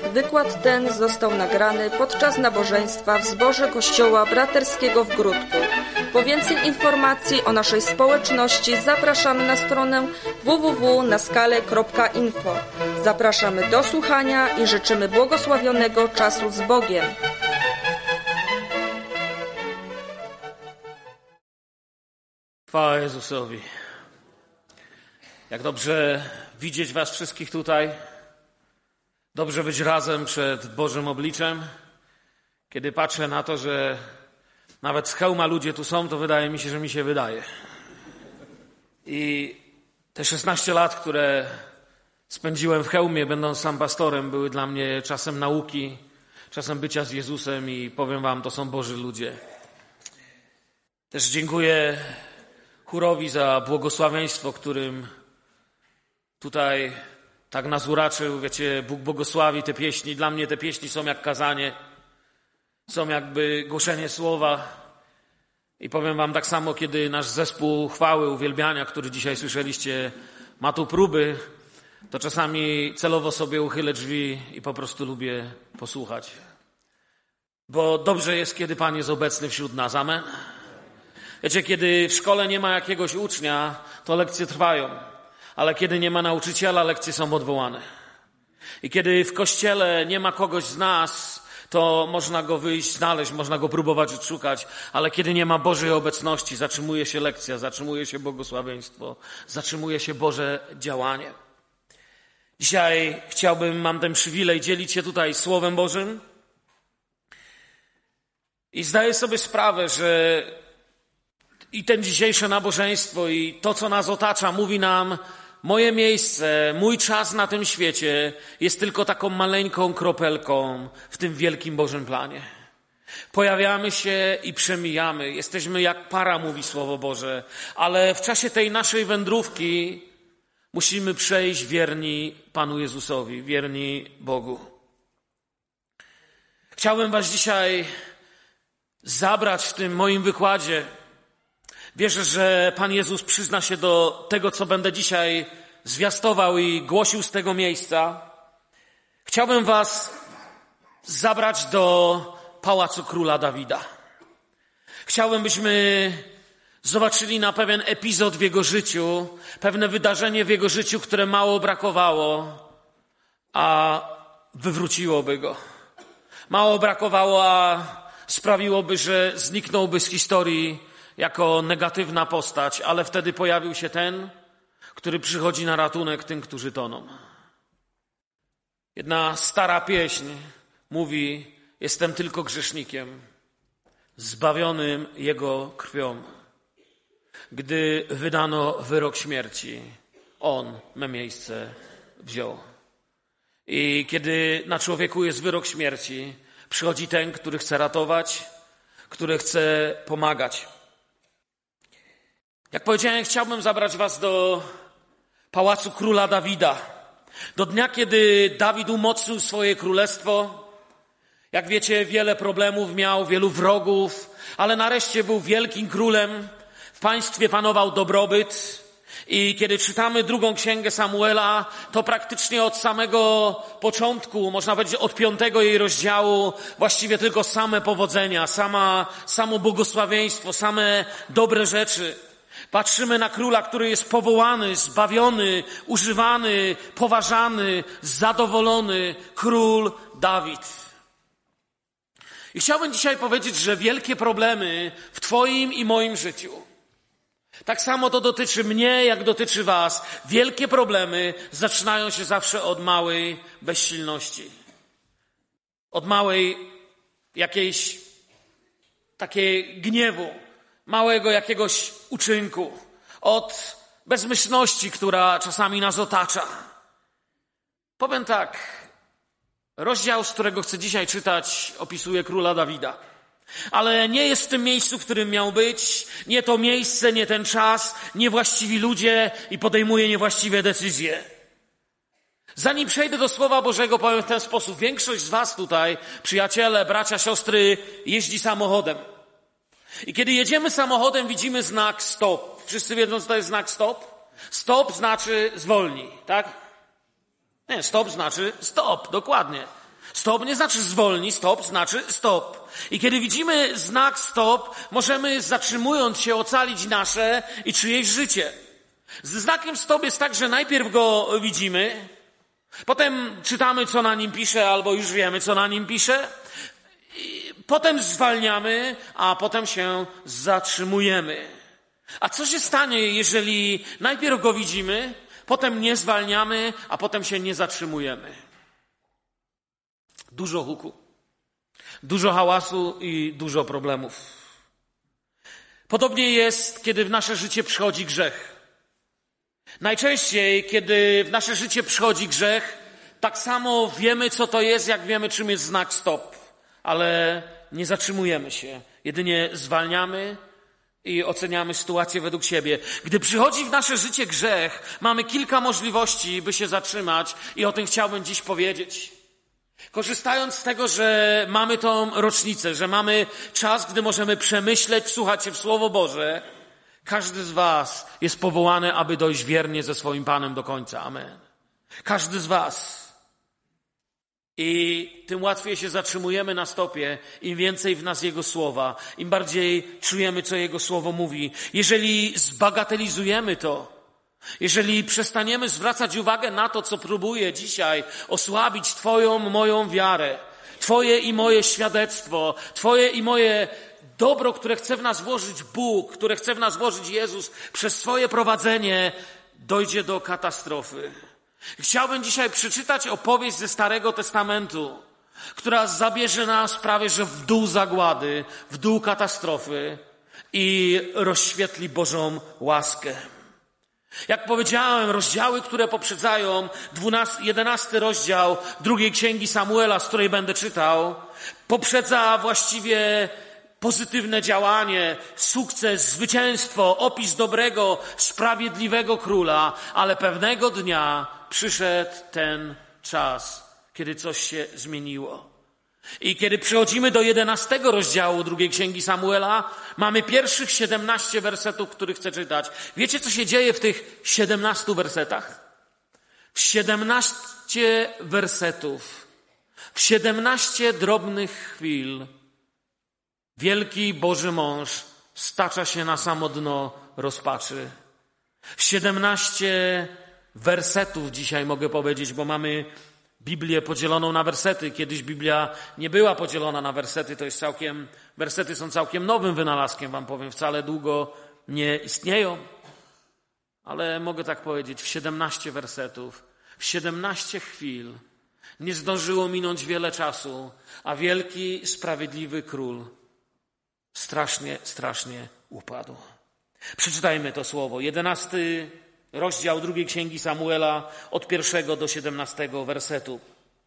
Wykład ten został nagrany podczas nabożeństwa w zborze Kościoła Braterskiego w Gródku. Po więcej informacji o naszej społeczności zapraszamy na stronę www.naskale.info. Zapraszamy do słuchania i życzymy błogosławionego czasu z Bogiem. Chwała Jezusowi. Jak dobrze widzieć was wszystkich tutaj. Dobrze być razem przed Bożym obliczem. Kiedy patrzę na to, że nawet z Chełma ludzie tu są, to wydaje mi się, że mi się wydaje. I te 16 lat, które spędziłem w Chełmie, będąc sam pastorem, były dla mnie czasem nauki, czasem bycia z Jezusem i powiem wam, to są Boży ludzie. Też dziękuję chórowi za błogosławieństwo, którym tutaj tak nas uraczył. Wiecie, Bóg błogosławi te pieśni. Dla mnie te pieśni są jak kazanie, są jakby głoszenie słowa. I powiem wam tak samo, kiedy nasz zespół chwały, uwielbiania, który dzisiaj słyszeliście, ma tu próby, to czasami celowo sobie uchylę drzwi i po prostu lubię posłuchać. Bo dobrze jest, kiedy Pan jest obecny wśród nas. Amen. Wiecie, kiedy w szkole nie ma jakiegoś ucznia, to lekcje trwają. Ale kiedy nie ma nauczyciela, lekcje są odwołane. I kiedy w kościele nie ma kogoś z nas, to można go wyjść, znaleźć, można go próbować odszukać. Ale kiedy nie ma Bożej obecności, zatrzymuje się lekcja, zatrzymuje się błogosławieństwo, zatrzymuje się Boże działanie. Dzisiaj mam ten przywilej dzielić się tutaj Słowem Bożym. I zdaję sobie sprawę, że i ten dzisiejsze nabożeństwo i to, co nas otacza, mówi nam, moje miejsce, mój czas na tym świecie jest tylko taką maleńką kropelką w tym wielkim Bożym planie. Pojawiamy się i przemijamy. Jesteśmy jak para, mówi Słowo Boże. Ale w czasie tej naszej wędrówki musimy przejść wierni Panu Jezusowi, wierni Bogu. Chciałbym was dzisiaj zabrać w tym moim wykładzie. Wierzę, że Pan Jezus przyzna się do tego, co będę dzisiaj zwiastował i głosił z tego miejsca. Chciałbym was zabrać do pałacu króla Dawida. Chciałbym, byśmy zobaczyli na pewien epizod w jego życiu, pewne wydarzenie w jego życiu, które mało brakowało, a wywróciłoby go. Mało brakowało, a sprawiłoby, że zniknąłby z historii jako negatywna postać, ale wtedy pojawił się ten, który przychodzi na ratunek tym, którzy toną. Jedna stara pieśń mówi, jestem tylko grzesznikiem, zbawionym Jego krwią. Gdy wydano wyrok śmierci, On me miejsce wziął. I kiedy na człowieku jest wyrok śmierci, przychodzi ten, który chce ratować, który chce pomagać. Jak powiedziałem, chciałbym zabrać was do pałacu króla Dawida. Do dnia, kiedy Dawid umocnił swoje królestwo. Jak wiecie, wiele problemów miał, wielu wrogów, ale nareszcie był wielkim królem. W państwie panował dobrobyt. I kiedy czytamy drugą księgę Samuela, to praktycznie od samego początku, można powiedzieć od 5 jej rozdziału, właściwie tylko same powodzenia, samo błogosławieństwo, same dobre rzeczy. Patrzymy na króla, który jest powołany, zbawiony, używany, poważany, zadowolony. Król Dawid. I chciałbym dzisiaj powiedzieć, że wielkie problemy w twoim i moim życiu, tak samo to dotyczy mnie, jak dotyczy was. Wielkie problemy zaczynają się zawsze od małej bezsilności. Od małej jakiejś takiej gniewu. Małego jakiegoś uczynku, od bezmyślności, która czasami nas otacza. Powiem tak, rozdział, z którego chcę dzisiaj czytać, opisuje króla Dawida. Ale nie jest w tym miejscu, w którym miał być, nie to miejsce, nie ten czas, niewłaściwi ludzie i podejmuje niewłaściwe decyzje. Zanim przejdę do Słowa Bożego, powiem w ten sposób. Większość z was tutaj, przyjaciele, bracia, siostry, jeździ samochodem. I kiedy jedziemy samochodem, widzimy znak stop. Wszyscy wiedzą, co to jest znak stop? Stop znaczy zwolnij, tak? Nie, stop znaczy stop, dokładnie. Stop nie znaczy zwolnij, stop znaczy stop. I kiedy widzimy znak stop, możemy zatrzymując się ocalić nasze i czyjeś życie. Ze znakiem stop jest tak, że najpierw go widzimy, potem czytamy, co na nim pisze, albo już wiemy, co na nim pisze, i potem zwalniamy, a potem się zatrzymujemy. A co się stanie, jeżeli najpierw go widzimy, potem nie zwalniamy, a potem się nie zatrzymujemy? Dużo huku, dużo hałasu i dużo problemów. Podobnie jest, kiedy w nasze życie przychodzi grzech. Najczęściej, kiedy w nasze życie przychodzi grzech, tak samo wiemy, co to jest, jak wiemy, czym jest znak stop. Ale nie zatrzymujemy się, jedynie zwalniamy i oceniamy sytuację według siebie. Gdy przychodzi w nasze życie grzech, mamy kilka możliwości, by się zatrzymać i o tym chciałbym dziś powiedzieć. Korzystając z tego, że mamy tą rocznicę, że mamy czas, gdy możemy przemyśleć, wsłuchać się w Słowo Boże, każdy z was jest powołany, aby dojść wiernie ze swoim Panem do końca. Amen. Każdy z was. I tym łatwiej się zatrzymujemy na stopie, im więcej w nas Jego Słowa, im bardziej czujemy, co Jego Słowo mówi. Jeżeli zbagatelizujemy to, jeżeli przestaniemy zwracać uwagę na to, co próbuje dzisiaj osłabić Twoją, moją wiarę, Twoje i moje świadectwo, Twoje i moje dobro, które chce w nas włożyć Bóg, które chce w nas włożyć Jezus, przez swoje prowadzenie dojdzie do katastrofy. Chciałbym dzisiaj przeczytać opowieść ze Starego Testamentu, która zabierze nas prawie że w dół zagłady, w dół katastrofy i rozświetli Bożą łaskę. Jak powiedziałem, rozdziały, które poprzedzają 11 rozdział drugiej Księgi Samuela, z której będę czytał, poprzedza właściwie pozytywne działanie, sukces, zwycięstwo, opis dobrego, sprawiedliwego króla, ale pewnego dnia przyszedł ten czas, kiedy coś się zmieniło. I kiedy przychodzimy do 11 rozdziału drugiej Księgi Samuela, mamy pierwszych 17 wersetów, których chcę czytać. Wiecie, co się dzieje w tych 17 wersetach? W 17 wersetów, w 17 drobnych chwil wielki Boży mąż stacza się na samo dno rozpaczy. W 17 wersetów dzisiaj mogę powiedzieć, bo mamy Biblię podzieloną na wersety. Kiedyś Biblia nie była podzielona na wersety, wersety są całkiem nowym wynalazkiem, wam powiem, wcale długo nie istnieją. Ale mogę tak powiedzieć, w 17 wersetów, w 17 chwil nie zdążyło minąć wiele czasu, a wielki, sprawiedliwy król strasznie upadł. Przeczytajmy to słowo. 11 rozdział drugiej Księgi Samuela od 1 do 17 wersetu.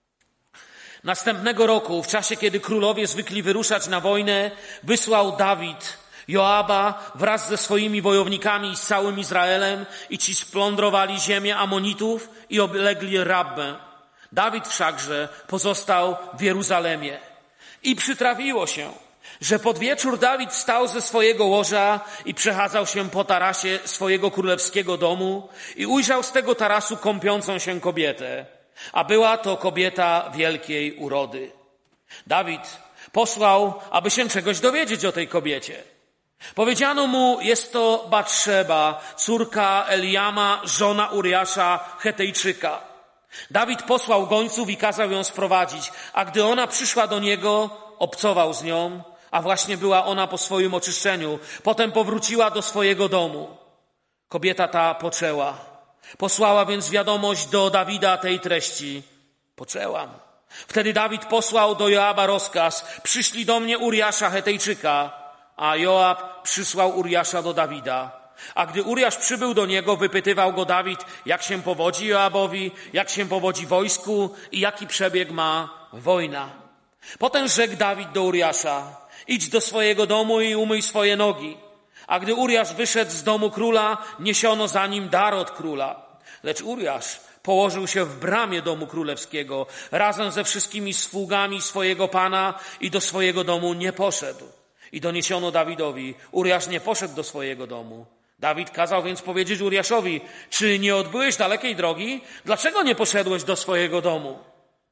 Następnego roku, w czasie kiedy królowie zwykli wyruszać na wojnę, wysłał Dawid Joaba wraz ze swoimi wojownikami i z całym Izraelem i ci splądrowali ziemię Amonitów i oblegli Rabbę. Dawid wszakże pozostał w Jeruzalemie. I przytrafiło się, że pod wieczór Dawid wstał ze swojego łoża i przechadzał się po tarasie swojego królewskiego domu i ujrzał z tego tarasu kąpiącą się kobietę, a była to kobieta wielkiej urody. Dawid posłał, aby się czegoś dowiedzieć o tej kobiecie. Powiedziano mu, jest to Batszeba, córka Eliama, żona Uriasza, Hetejczyka. Dawid posłał gońców i kazał ją sprowadzić, a gdy ona przyszła do niego, obcował z nią, a właśnie była ona po swoim oczyszczeniu. Potem powróciła do swojego domu. Kobieta ta poczęła. Posłała więc wiadomość do Dawida tej treści. Poczęłam. Wtedy Dawid posłał do Joaba rozkaz. Przyszli do mnie Uriasza Hetejczyka, a Joab przysłał Uriasza do Dawida. A gdy Uriasz przybył do niego, wypytywał go Dawid, jak się powodzi Joabowi, jak się powodzi wojsku i jaki przebieg ma wojna. Potem rzekł Dawid do Uriasza, idź do swojego domu i umyj swoje nogi. A gdy Uriasz wyszedł z domu króla, niesiono za nim dar od króla. Lecz Uriasz położył się w bramie domu królewskiego razem ze wszystkimi sługami swojego pana i do swojego domu nie poszedł. I doniesiono Dawidowi, Uriasz nie poszedł do swojego domu. Dawid kazał więc powiedzieć Uriaszowi, czy nie odbyłeś dalekiej drogi? Dlaczego nie poszedłeś do swojego domu?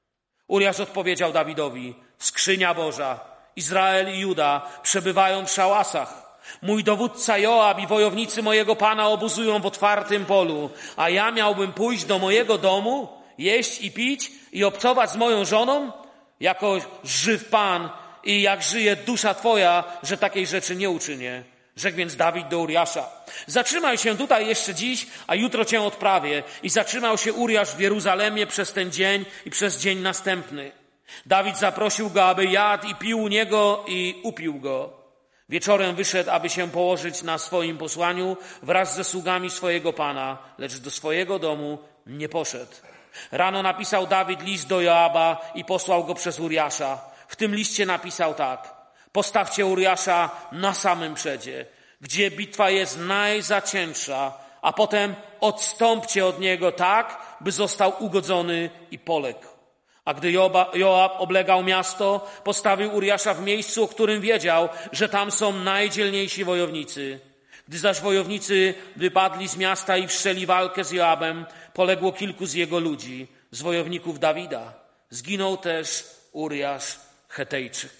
Uriasz odpowiedział Dawidowi: skrzynia Boża, Izrael i Juda przebywają w szałasach. Mój dowódca Joab i wojownicy mojego Pana obozują w otwartym polu, a ja miałbym pójść do mojego domu, jeść i pić i obcować z moją żoną? Jako żyw Pan i jak żyje dusza Twoja, że takiej rzeczy nie uczynię. Rzekł więc Dawid do Uriasza: zatrzymaj się tutaj jeszcze dziś, a jutro cię odprawię. I zatrzymał się Uriasz w Jeruzalemie przez ten dzień i przez dzień następny. Dawid zaprosił go, aby jadł i pił u niego i upił go. Wieczorem wyszedł, aby się położyć na swoim posłaniu wraz ze sługami swojego Pana, lecz do swojego domu nie poszedł. Rano napisał Dawid list do Joaba i posłał go przez Uriasza. W tym liście napisał tak: postawcie Uriasza na samym przedzie, gdzie bitwa jest najzaciętsza, a potem odstąpcie od niego tak, by został ugodzony i poległ. A gdy Joab oblegał miasto, postawił Uriasza w miejscu, o którym wiedział, że tam są najdzielniejsi wojownicy. Gdy zaś wojownicy wypadli z miasta i wszczęli walkę z Joabem, poległo kilku z jego ludzi, z wojowników Dawida. Zginął też Uriasz Hetejczyk.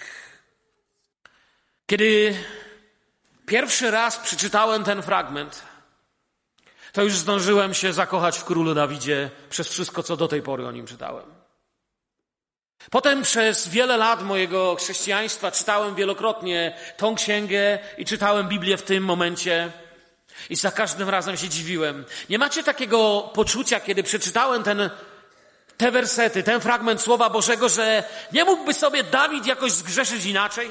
Kiedy pierwszy raz przeczytałem ten fragment, to już zdążyłem się zakochać w królu Dawidzie przez wszystko, co do tej pory o nim czytałem. Potem przez wiele lat mojego chrześcijaństwa czytałem wielokrotnie tą księgę i czytałem Biblię w tym momencie i za każdym razem się dziwiłem. Nie macie takiego poczucia, kiedy przeczytałem te wersety, ten fragment Słowa Bożego, że nie mógłby sobie Dawid jakoś zgrzeszyć inaczej?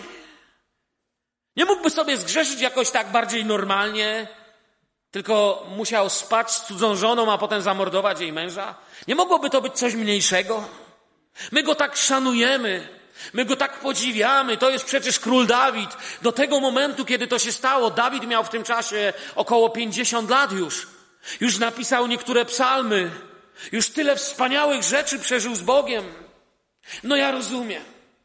Nie mógłby sobie zgrzeszyć jakoś tak bardziej normalnie, tylko musiał spać z cudzą żoną, a potem zamordować jej męża? Nie mogłoby to być coś mniejszego? My go tak szanujemy, my go tak podziwiamy, to jest przecież król Dawid. Do tego momentu, kiedy to się stało, Dawid miał w tym czasie około 50 lat już. Już napisał niektóre psalmy, już tyle wspaniałych rzeczy przeżył z Bogiem. No ja rozumiem.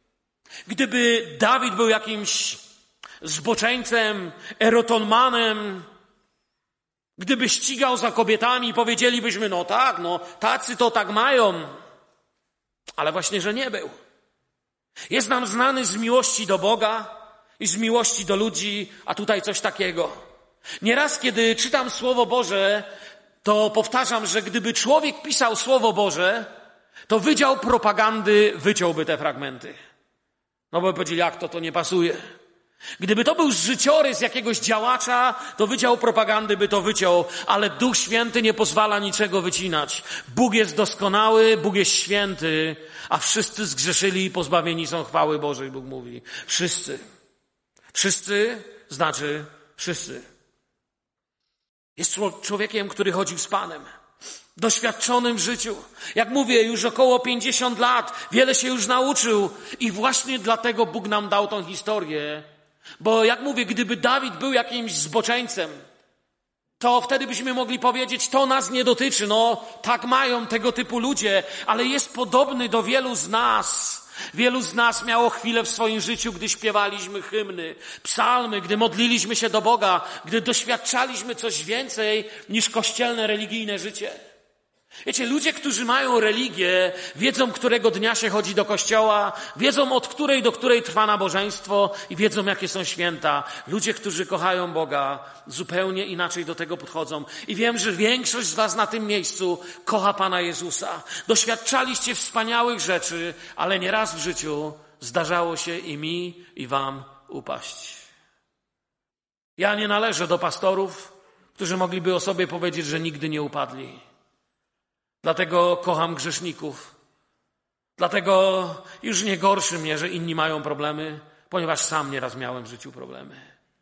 Gdyby Dawid był jakimś zboczeńcem, erotonmanem, gdyby ścigał za kobietami, powiedzielibyśmy, no tak, no tacy to tak mają. Ale właśnie, że nie był. Jest nam znany z miłości do Boga i z miłości do ludzi, a tutaj coś takiego. Nieraz, kiedy czytam Słowo Boże, to powtarzam, że gdyby człowiek pisał Słowo Boże, to Wydział Propagandy wyciąłby te fragmenty. No bo powiedzieli, jak to nie pasuje. Gdyby to był życiorys jakiegoś działacza, to Wydział Propagandy by to wyciął, ale Duch Święty nie pozwala niczego wycinać. Bóg jest doskonały, Bóg jest święty, a wszyscy zgrzeszyli i pozbawieni są chwały Bożej, Bóg mówi. Wszyscy. Wszyscy znaczy wszyscy. Jest człowiekiem, który chodził z Panem. Doświadczonym w życiu. Jak mówię, już około 50 lat. Wiele się już nauczył. I właśnie dlatego Bóg nam dał tą historię. Bo jak mówię, gdyby Dawid był jakimś zboczeńcem, to wtedy byśmy mogli powiedzieć, to nas nie dotyczy. No, tak mają tego typu ludzie, ale jest podobny do wielu z nas. Wielu z nas miało chwilę w swoim życiu, gdy śpiewaliśmy hymny, psalmy, gdy modliliśmy się do Boga, gdy doświadczaliśmy coś więcej niż kościelne, religijne życie. Wiecie, ludzie, którzy mają religię, wiedzą, którego dnia się chodzi do kościoła, wiedzą, od której do której trwa nabożeństwo i wiedzą, jakie są święta. Ludzie, którzy kochają Boga, zupełnie inaczej do tego podchodzą. I wiem, że większość z was na tym miejscu kocha Pana Jezusa. Doświadczaliście wspaniałych rzeczy, ale nieraz w życiu zdarzało się i mi, i wam upaść. Ja nie należę do pastorów, którzy mogliby o sobie powiedzieć, że nigdy nie upadli. Dlatego kocham grzeszników. Dlatego już nie gorszy mnie, że inni mają problemy, ponieważ sam nieraz miałem w życiu problemy.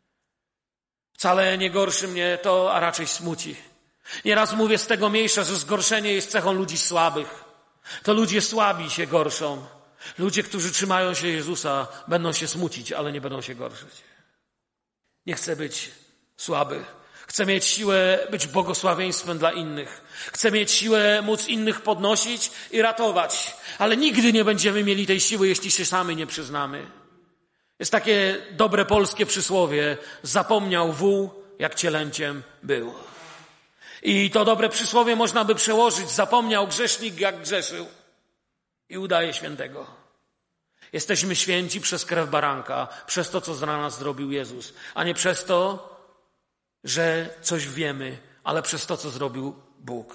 Wcale nie gorszy mnie to, a raczej smuci. Nieraz mówię z tego miejsca, że zgorszenie jest cechą ludzi słabych. To ludzie słabi się gorszą. Ludzie, którzy trzymają się Jezusa, będą się smucić, ale nie będą się gorszyć. Nie chcę być słaby. Chcę mieć siłę być błogosławieństwem dla innych. Chcę mieć siłę móc innych podnosić i ratować. Ale nigdy nie będziemy mieli tej siły, jeśli się sami nie przyznamy. Jest takie dobre polskie przysłowie. Zapomniał wół, jak cielęciem był. I to dobre przysłowie można by przełożyć. Zapomniał grzesznik, jak grzeszył. i udaje świętego. Jesteśmy święci przez krew baranka, przez to, co za nas zrobił Jezus, a nie przez to, że coś wiemy, ale przez to, co zrobił Bóg.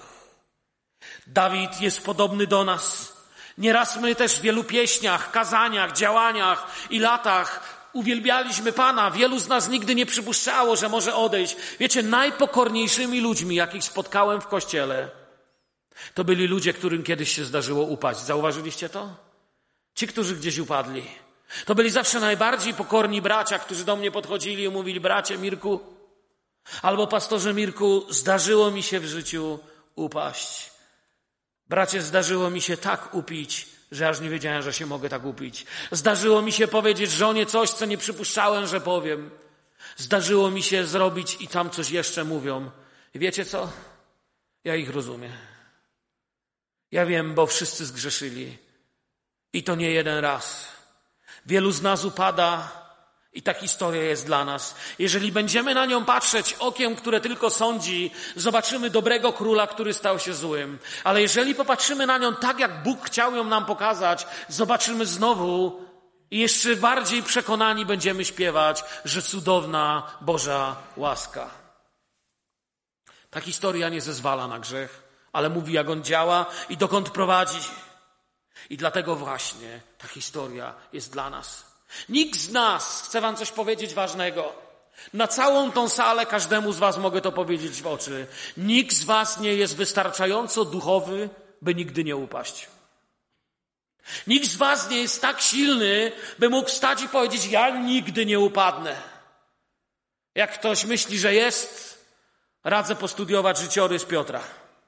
Dawid jest podobny do nas. Nieraz my też w wielu pieśniach, kazaniach, działaniach i latach uwielbialiśmy Pana. Wielu z nas nigdy nie przypuszczało, że może odejść. Wiecie, najpokorniejszymi ludźmi, jakich spotkałem w kościele, to byli ludzie, którym kiedyś się zdarzyło upaść. Zauważyliście to? Ci, którzy gdzieś upadli. To byli zawsze najbardziej pokorni bracia, którzy do mnie podchodzili i mówili: bracie Mirku, albo pastorze Mirku, zdarzyło mi się w życiu upaść. Bracie, zdarzyło mi się tak upić, że aż nie wiedziałem, że się mogę tak upić. Zdarzyło mi się powiedzieć żonie coś, co nie przypuszczałem, że powiem. Zdarzyło mi się zrobić i tam coś jeszcze mówią. I wiecie co? Ja ich rozumiem. Ja wiem, bo wszyscy zgrzeszyli. I to nie jeden raz. Wielu z nas upada i ta historia jest dla nas. Jeżeli będziemy na nią patrzeć okiem, które tylko sądzi, zobaczymy dobrego króla, który stał się złym. Ale jeżeli popatrzymy na nią tak, jak Bóg chciał ją nam pokazać, zobaczymy znowu i jeszcze bardziej przekonani będziemy śpiewać, że cudowna Boża łaska. Ta historia nie zezwala na grzech, ale mówi, jak on działa i dokąd prowadzi. I dlatego właśnie ta historia jest dla nas. Nikt z nas, chcę wam coś powiedzieć ważnego, na całą tą salę każdemu z was mogę to powiedzieć w oczy, nikt z was nie jest wystarczająco duchowy, by nigdy nie upaść. Nikt z was nie jest tak silny, by mógł wstać i powiedzieć: ja nigdy nie upadnę. Jak ktoś myśli, że jest, radzę postudiować życiorys Piotra.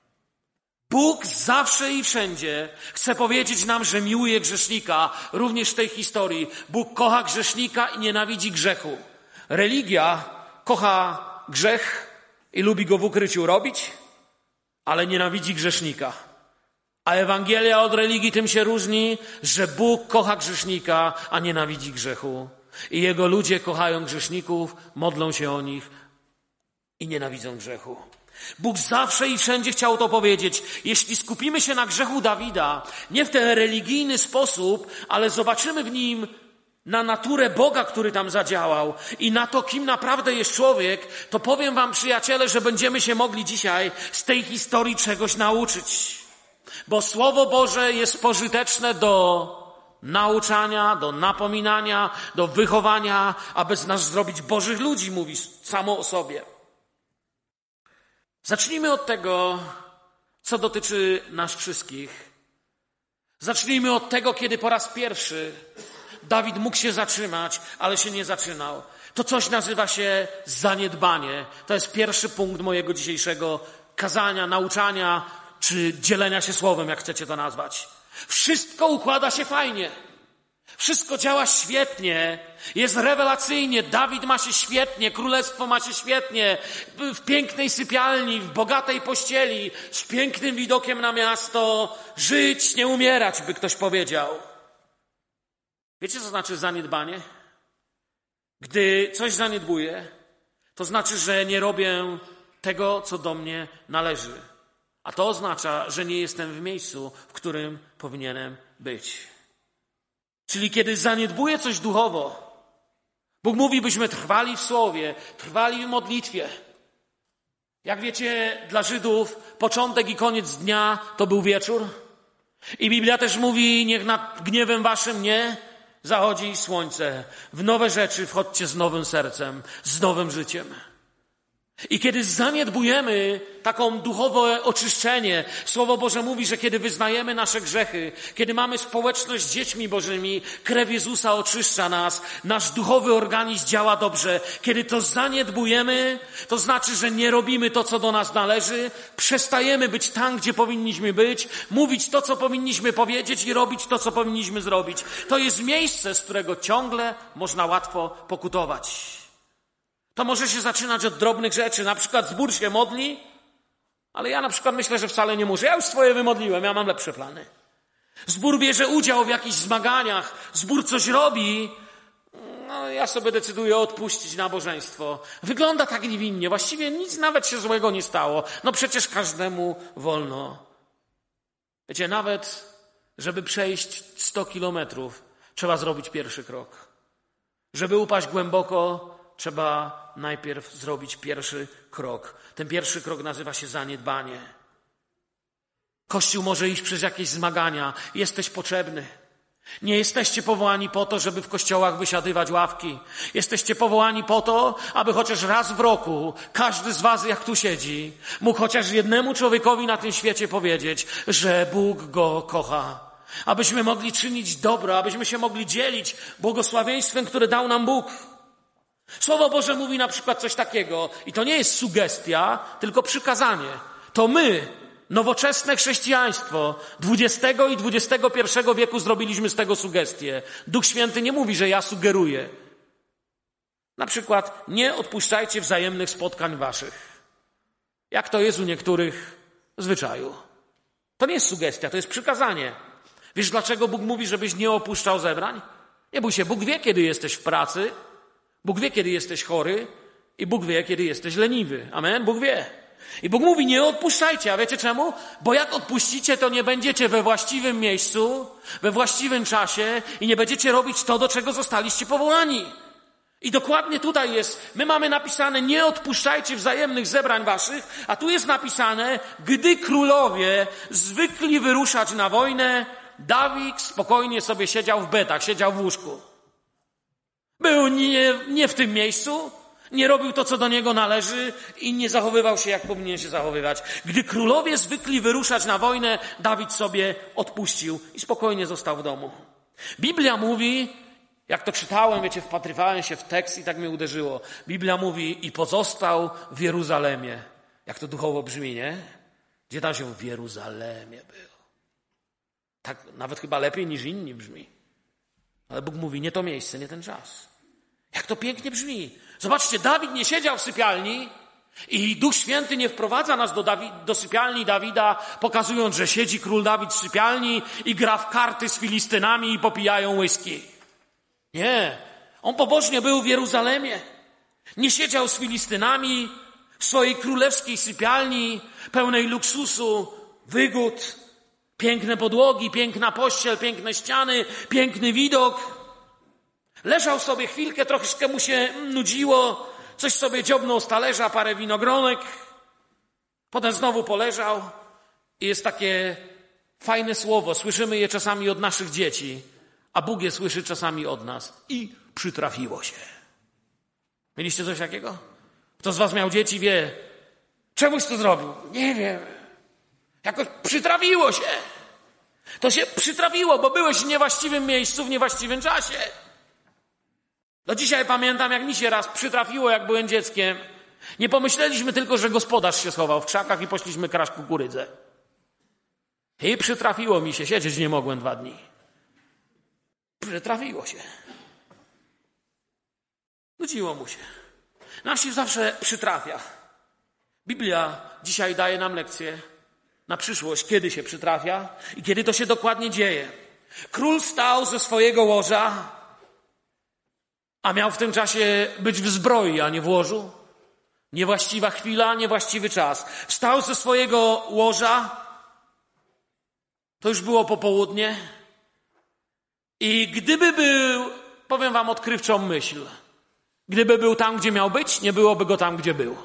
Bóg zawsze i wszędzie chce powiedzieć nam, że miłuje grzesznika, również w tej historii. Bóg kocha grzesznika i nienawidzi grzechu. Religia kocha grzech i lubi go w ukryciu robić, ale nienawidzi grzesznika. A Ewangelia od religii tym się różni, że Bóg kocha grzesznika, a nienawidzi grzechu. I Jego ludzie kochają grzeszników, modlą się o nich i nienawidzą grzechu. Bóg zawsze i wszędzie chciał to powiedzieć. Jeśli skupimy się na grzechu Dawida, nie w ten religijny sposób, ale zobaczymy w nim na naturę Boga, który tam zadziałał i na to, kim naprawdę jest człowiek, to powiem wam, przyjaciele, że będziemy się mogli dzisiaj z tej historii czegoś nauczyć. Bo Słowo Boże jest pożyteczne do nauczania, do napominania, do wychowania, aby z nas zrobić Bożych ludzi, mówi samo o sobie. Zacznijmy od tego, co dotyczy nas wszystkich. Zacznijmy od tego, kiedy po raz pierwszy Dawid mógł się zatrzymać, ale się nie zatrzymał. To coś nazywa się zaniedbanie. To jest pierwszy punkt mojego dzisiejszego kazania, nauczania, czy dzielenia się słowem, jak chcecie to nazwać. Wszystko układa się fajnie. Wszystko działa świetnie, jest rewelacyjnie, Dawid ma się świetnie, królestwo ma się świetnie, w pięknej sypialni, w bogatej pościeli, z pięknym widokiem na miasto, żyć, nie umierać, by ktoś powiedział. Wiecie, co znaczy zaniedbanie? Gdy coś zaniedbuję, to znaczy, że nie robię tego, co do mnie należy. A to oznacza, że nie jestem w miejscu, w którym powinienem być. Czyli kiedy zaniedbuję coś duchowo, Bóg mówi, byśmy trwali w słowie, trwali w modlitwie. Jak wiecie, dla Żydów początek i koniec dnia to był wieczór. I Biblia też mówi, niech nad gniewem waszym nie zachodzi słońce. W nowe rzeczy wchodźcie z nowym sercem, z nowym życiem. I kiedy zaniedbujemy taką duchowe oczyszczenie, Słowo Boże mówi, że kiedy wyznajemy nasze grzechy, kiedy mamy społeczność z dziećmi Bożymi, krew Jezusa oczyszcza nas, nasz duchowy organizm działa dobrze. Kiedy to zaniedbujemy, to znaczy, że nie robimy to, co do nas należy, przestajemy być tam, gdzie powinniśmy być, mówić to, co powinniśmy powiedzieć i robić to, co powinniśmy zrobić. To jest miejsce, z którego ciągle można łatwo pokutować. To może się zaczynać od drobnych rzeczy. Na przykład zbór się modli, ale ja na przykład myślę, że wcale nie muszę. Ja już swoje wymodliłem, ja mam lepsze plany. Zbór bierze udział w jakichś zmaganiach, zbór coś robi, no ja sobie decyduję odpuścić nabożeństwo. Wygląda tak niewinnie, właściwie nic nawet się złego nie stało. No przecież każdemu wolno. Wiecie, nawet Żeby przejść 100 kilometrów, trzeba zrobić pierwszy krok. Żeby upaść głęboko, trzeba najpierw zrobić pierwszy krok. Ten pierwszy krok nazywa się zaniedbanie. Kościół może iść przez jakieś zmagania. Jesteś potrzebny. Nie jesteście powołani po to, żeby w kościołach wysiadywać ławki. Jesteście powołani po to, aby chociaż raz w roku każdy z was, jak tu siedzi, mógł chociaż jednemu człowiekowi na tym świecie powiedzieć, że Bóg go kocha. Abyśmy mogli czynić dobro, abyśmy się mogli dzielić błogosławieństwem, które dał nam Bóg. Słowo Boże mówi na przykład coś takiego, i to nie jest sugestia, tylko przykazanie. To my, nowoczesne chrześcijaństwo XX i XXI wieku zrobiliśmy z tego sugestię. Duch Święty nie mówi, że ja sugeruję. Na przykład, nie odpuszczajcie wzajemnych spotkań waszych. Jak to jest u niektórych zwyczaju. To nie jest sugestia, to jest przykazanie. Wiesz, dlaczego Bóg mówi, żebyś nie opuszczał zebrań? Nie bój się, Bóg wie, kiedy jesteś w pracy, Bóg wie, kiedy jesteś chory i Bóg wie, kiedy jesteś leniwy. Amen? Bóg wie. I Bóg mówi, nie odpuszczajcie. A wiecie czemu? Bo jak odpuścicie, to nie będziecie we właściwym miejscu, we właściwym czasie i nie będziecie robić to, do czego zostaliście powołani. I dokładnie tutaj jest, my mamy napisane, nie odpuszczajcie wzajemnych zebrań waszych, a tu jest napisane, gdy królowie zwykli wyruszać na wojnę, Dawid spokojnie sobie siedział w betach, siedział w łóżku. Był nie w tym miejscu, nie robił to, co do niego należy i nie zachowywał się, jak powinien się zachowywać. Gdy królowie zwykli wyruszać na wojnę, Dawid sobie odpuścił i spokojnie został w domu. Biblia mówi, jak to czytałem, wiecie, wpatrywałem się w tekst i tak mnie uderzyło. Biblia mówi, i pozostał w Jeruzalemie. Jak to duchowo brzmi, nie? Gdzie tam się w Jeruzalemie był? Tak nawet chyba lepiej niż inni brzmi. Ale Bóg mówi, nie to miejsce, nie ten czas. Jak to pięknie brzmi. Zobaczcie, Dawid nie siedział w sypialni i Duch Święty nie wprowadza nas do sypialni Dawida, pokazując, że siedzi król Dawid w sypialni i gra w karty z Filistynami i popijają whisky. Nie. On pobożnie był w Jeruzalemie. Nie siedział z Filistynami w swojej królewskiej sypialni, pełnej luksusu, wygód, piękne podłogi, piękna pościel, piękne ściany, piękny widok. Leżał sobie chwilkę, troszkę mu się nudziło, coś sobie dziobnął z talerza, parę winogronek. Potem znowu poleżał i jest takie fajne słowo. Słyszymy je czasami od naszych dzieci, a Bóg je słyszy czasami od nas. I przytrafiło się. Mieliście coś takiego? Kto z was miał dzieci, wie, czemuś to zrobił? Nie wiem. Jakoś przytrafiło się. To się przytrafiło, bo byłeś w niewłaściwym miejscu, w niewłaściwym czasie. Do dzisiaj pamiętam, jak mi się raz przytrafiło, jak byłem dzieckiem. Nie pomyśleliśmy tylko, że gospodarz się schował w krzakach i poszliśmy kraść kukurydzę. I przytrafiło mi się, siedzieć nie mogłem 2 dni. Przytrafiło się. Nudziło mu się. Nam się zawsze przytrafia. Biblia dzisiaj daje nam lekcję na przyszłość, kiedy się przytrafia i kiedy to się dokładnie dzieje. Król stał ze swojego łoża, a miał w tym czasie być w zbroi, a nie w łożu. Niewłaściwa chwila, niewłaściwy czas. Wstał ze swojego łoża, to już było popołudnie i gdyby był, powiem wam odkrywczą myśl, gdyby był tam, gdzie miał być, nie byłoby go tam, gdzie był.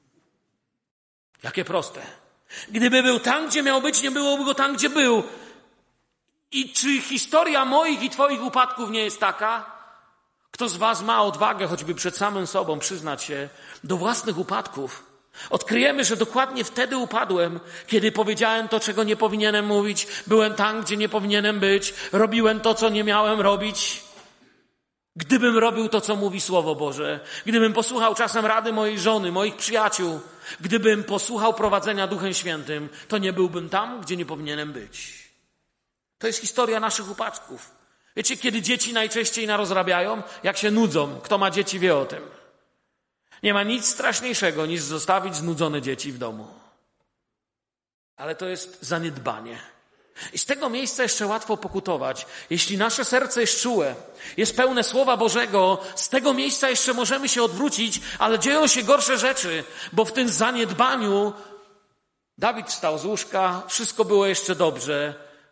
Jakie proste. Gdyby był tam, gdzie miał być, nie byłoby go tam, gdzie był. I czy historia moich i twoich upadków nie jest taka? Kto z was ma odwagę, choćby przed samym sobą, przyznać się do własnych upadków? Odkryjemy, że dokładnie wtedy upadłem, kiedy powiedziałem to, czego nie powinienem mówić, byłem tam, gdzie nie powinienem być, robiłem to, co nie miałem robić. Gdybym robił to, co mówi Słowo Boże, gdybym posłuchał czasem rady mojej żony, moich przyjaciół, gdybym posłuchał prowadzenia Duchem Świętym, to nie byłbym tam, gdzie nie powinienem być. To jest historia naszych upadków. Wiecie, kiedy dzieci najczęściej narozrabiają? Jak się nudzą. Kto ma dzieci, wie o tym. Nie ma nic straszniejszego, niż zostawić znudzone dzieci w domu. Ale to jest zaniedbanie. I z tego miejsca jeszcze łatwo pokutować. Jeśli nasze serce jest czułe, jest pełne Słowa Bożego, z tego miejsca jeszcze możemy się odwrócić, ale dzieją się gorsze rzeczy, bo w tym zaniedbaniu Dawid wstał z łóżka, wszystko było jeszcze dobrze.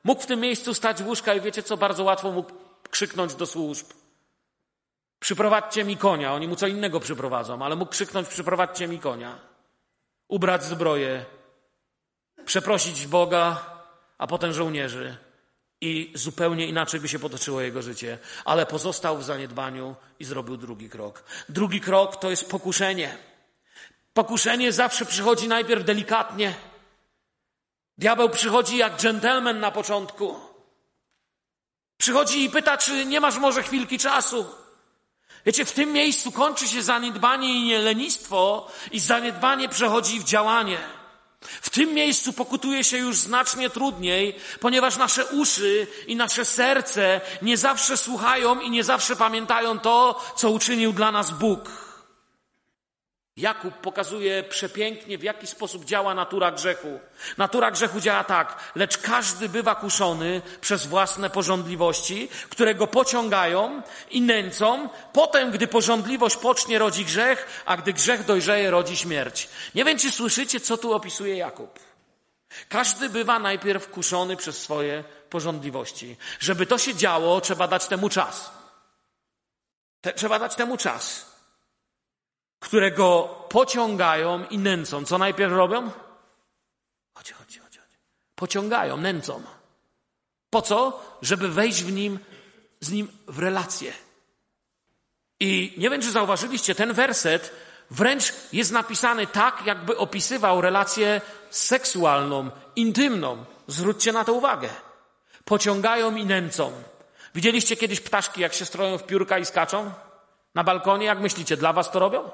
Mógł w tym miejscu stać z łóżka i wiecie co? Bardzo łatwo mógł krzyknąć do służb. Przyprowadźcie mi konia. Oni mu co innego przyprowadzą, ale mógł krzyknąć, przyprowadźcie mi konia. Ubrać zbroję, przeprosić Boga, a potem żołnierzy. I zupełnie inaczej by się potoczyło jego życie. Ale pozostał w zaniedbaniu i zrobił drugi krok. Drugi krok to jest pokuszenie. Pokuszenie zawsze przychodzi najpierw delikatnie. Diabeł przychodzi jak dżentelmen na początku. Przychodzi i pyta, czy nie masz może chwilki czasu. Wiecie, w tym miejscu kończy się zaniedbanie i lenistwo i zaniedbanie przechodzi w działanie. W tym miejscu pokutuje się już znacznie trudniej, ponieważ nasze uszy i nasze serce nie zawsze słuchają i nie zawsze pamiętają to, co uczynił dla nas Bóg. Jakub pokazuje przepięknie, w jaki sposób działa natura grzechu. Natura grzechu działa tak, lecz każdy bywa kuszony przez własne pożądliwości, które go pociągają i nęcą. Potem, gdy pożądliwość pocznie, rodzi grzech, a gdy grzech dojrzeje, rodzi śmierć. Nie wiem, czy słyszycie, co tu opisuje Jakub. Każdy bywa najpierw kuszony przez swoje pożądliwości. Żeby to się działo, trzeba dać temu czas. Trzeba dać temu czas, które go pociągają i nęcą. Co najpierw robią? Chodź. Pociągają, nęcą. Po co? Żeby wejść z nim w relację. I nie wiem, czy zauważyliście, ten werset wręcz jest napisany tak, jakby opisywał relację seksualną, intymną. Zwróćcie na to uwagę. Pociągają i nęcą. Widzieliście kiedyś ptaszki, jak się stroją w piórka i skaczą? Na balkonie, jak myślicie, dla was to robią?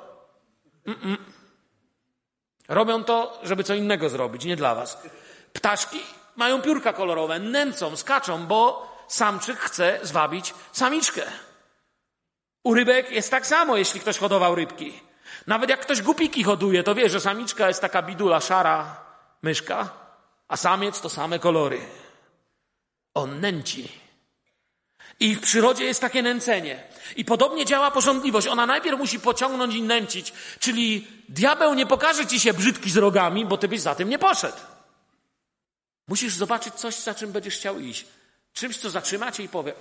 Robią to, żeby co innego zrobić, nie dla was. Ptaszki mają piórka kolorowe, nęcą, skaczą, bo samczyk chce zwabić samiczkę. U rybek jest tak samo, jeśli ktoś hodował rybki. Nawet jak ktoś gupiki hoduje, to wie, że samiczka jest taka bidula, szara myszka, a samiec to same kolory. On nęci. I w przyrodzie jest takie nęcenie. I podobnie działa pożądliwość. Ona najpierw musi pociągnąć i nęcić. Czyli diabeł nie pokaże ci się brzydki z rogami, bo ty byś za tym nie poszedł. Musisz zobaczyć coś, za czym będziesz chciał iść. Czymś, co zatrzyma cię i powie,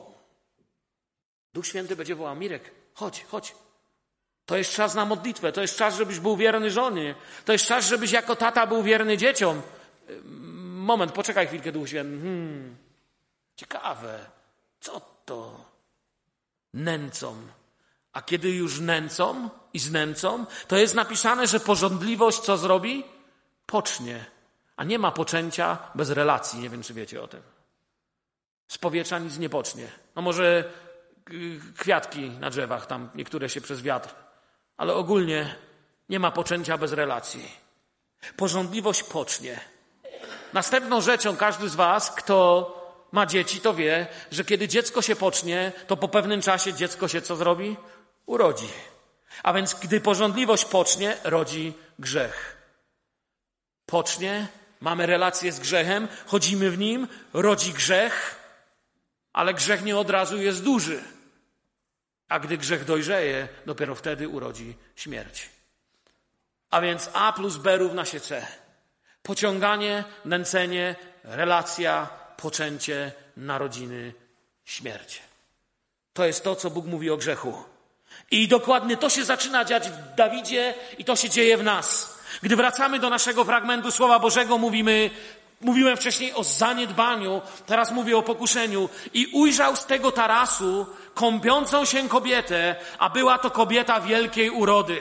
Duch Święty będzie wołał, Mirek, chodź. To jest czas na modlitwę. To jest czas, żebyś był wierny żonie. To jest czas, żebyś jako tata był wierny dzieciom. Moment, poczekaj chwilkę, Duch Święty. Ciekawe. Co to? Nęcą. A kiedy już nęcą i znęcą, to jest napisane, że pożądliwość co zrobi? Pocznie. A nie ma poczęcia bez relacji. Nie wiem, czy wiecie o tym. Z powietrza nic nie pocznie. No może kwiatki na drzewach, tam niektóre się przez wiatr. Ale ogólnie nie ma poczęcia bez relacji. Pożądliwość pocznie. Następną rzeczą każdy z was, kto ma dzieci, to wie, że kiedy dziecko się pocznie, to po pewnym czasie dziecko się co zrobi? Urodzi. A więc gdy pożądliwość pocznie, rodzi grzech. Pocznie, mamy relację z grzechem, chodzimy w nim, rodzi grzech, ale grzech nie od razu jest duży. A gdy grzech dojrzeje, dopiero wtedy urodzi śmierć. A więc A plus B równa się C. Pociąganie, nęcenie, relacja, poczęcie, narodziny, śmierć. To jest to, co Bóg mówi o grzechu. I dokładnie to się zaczyna dziać w Dawidzie i to się dzieje w nas. Gdy wracamy do naszego fragmentu Słowa Bożego, mówiłem wcześniej o zaniedbaniu, teraz mówię o pokuszeniu. I ujrzał z tego tarasu kąpiącą się kobietę, a była to kobieta wielkiej urody.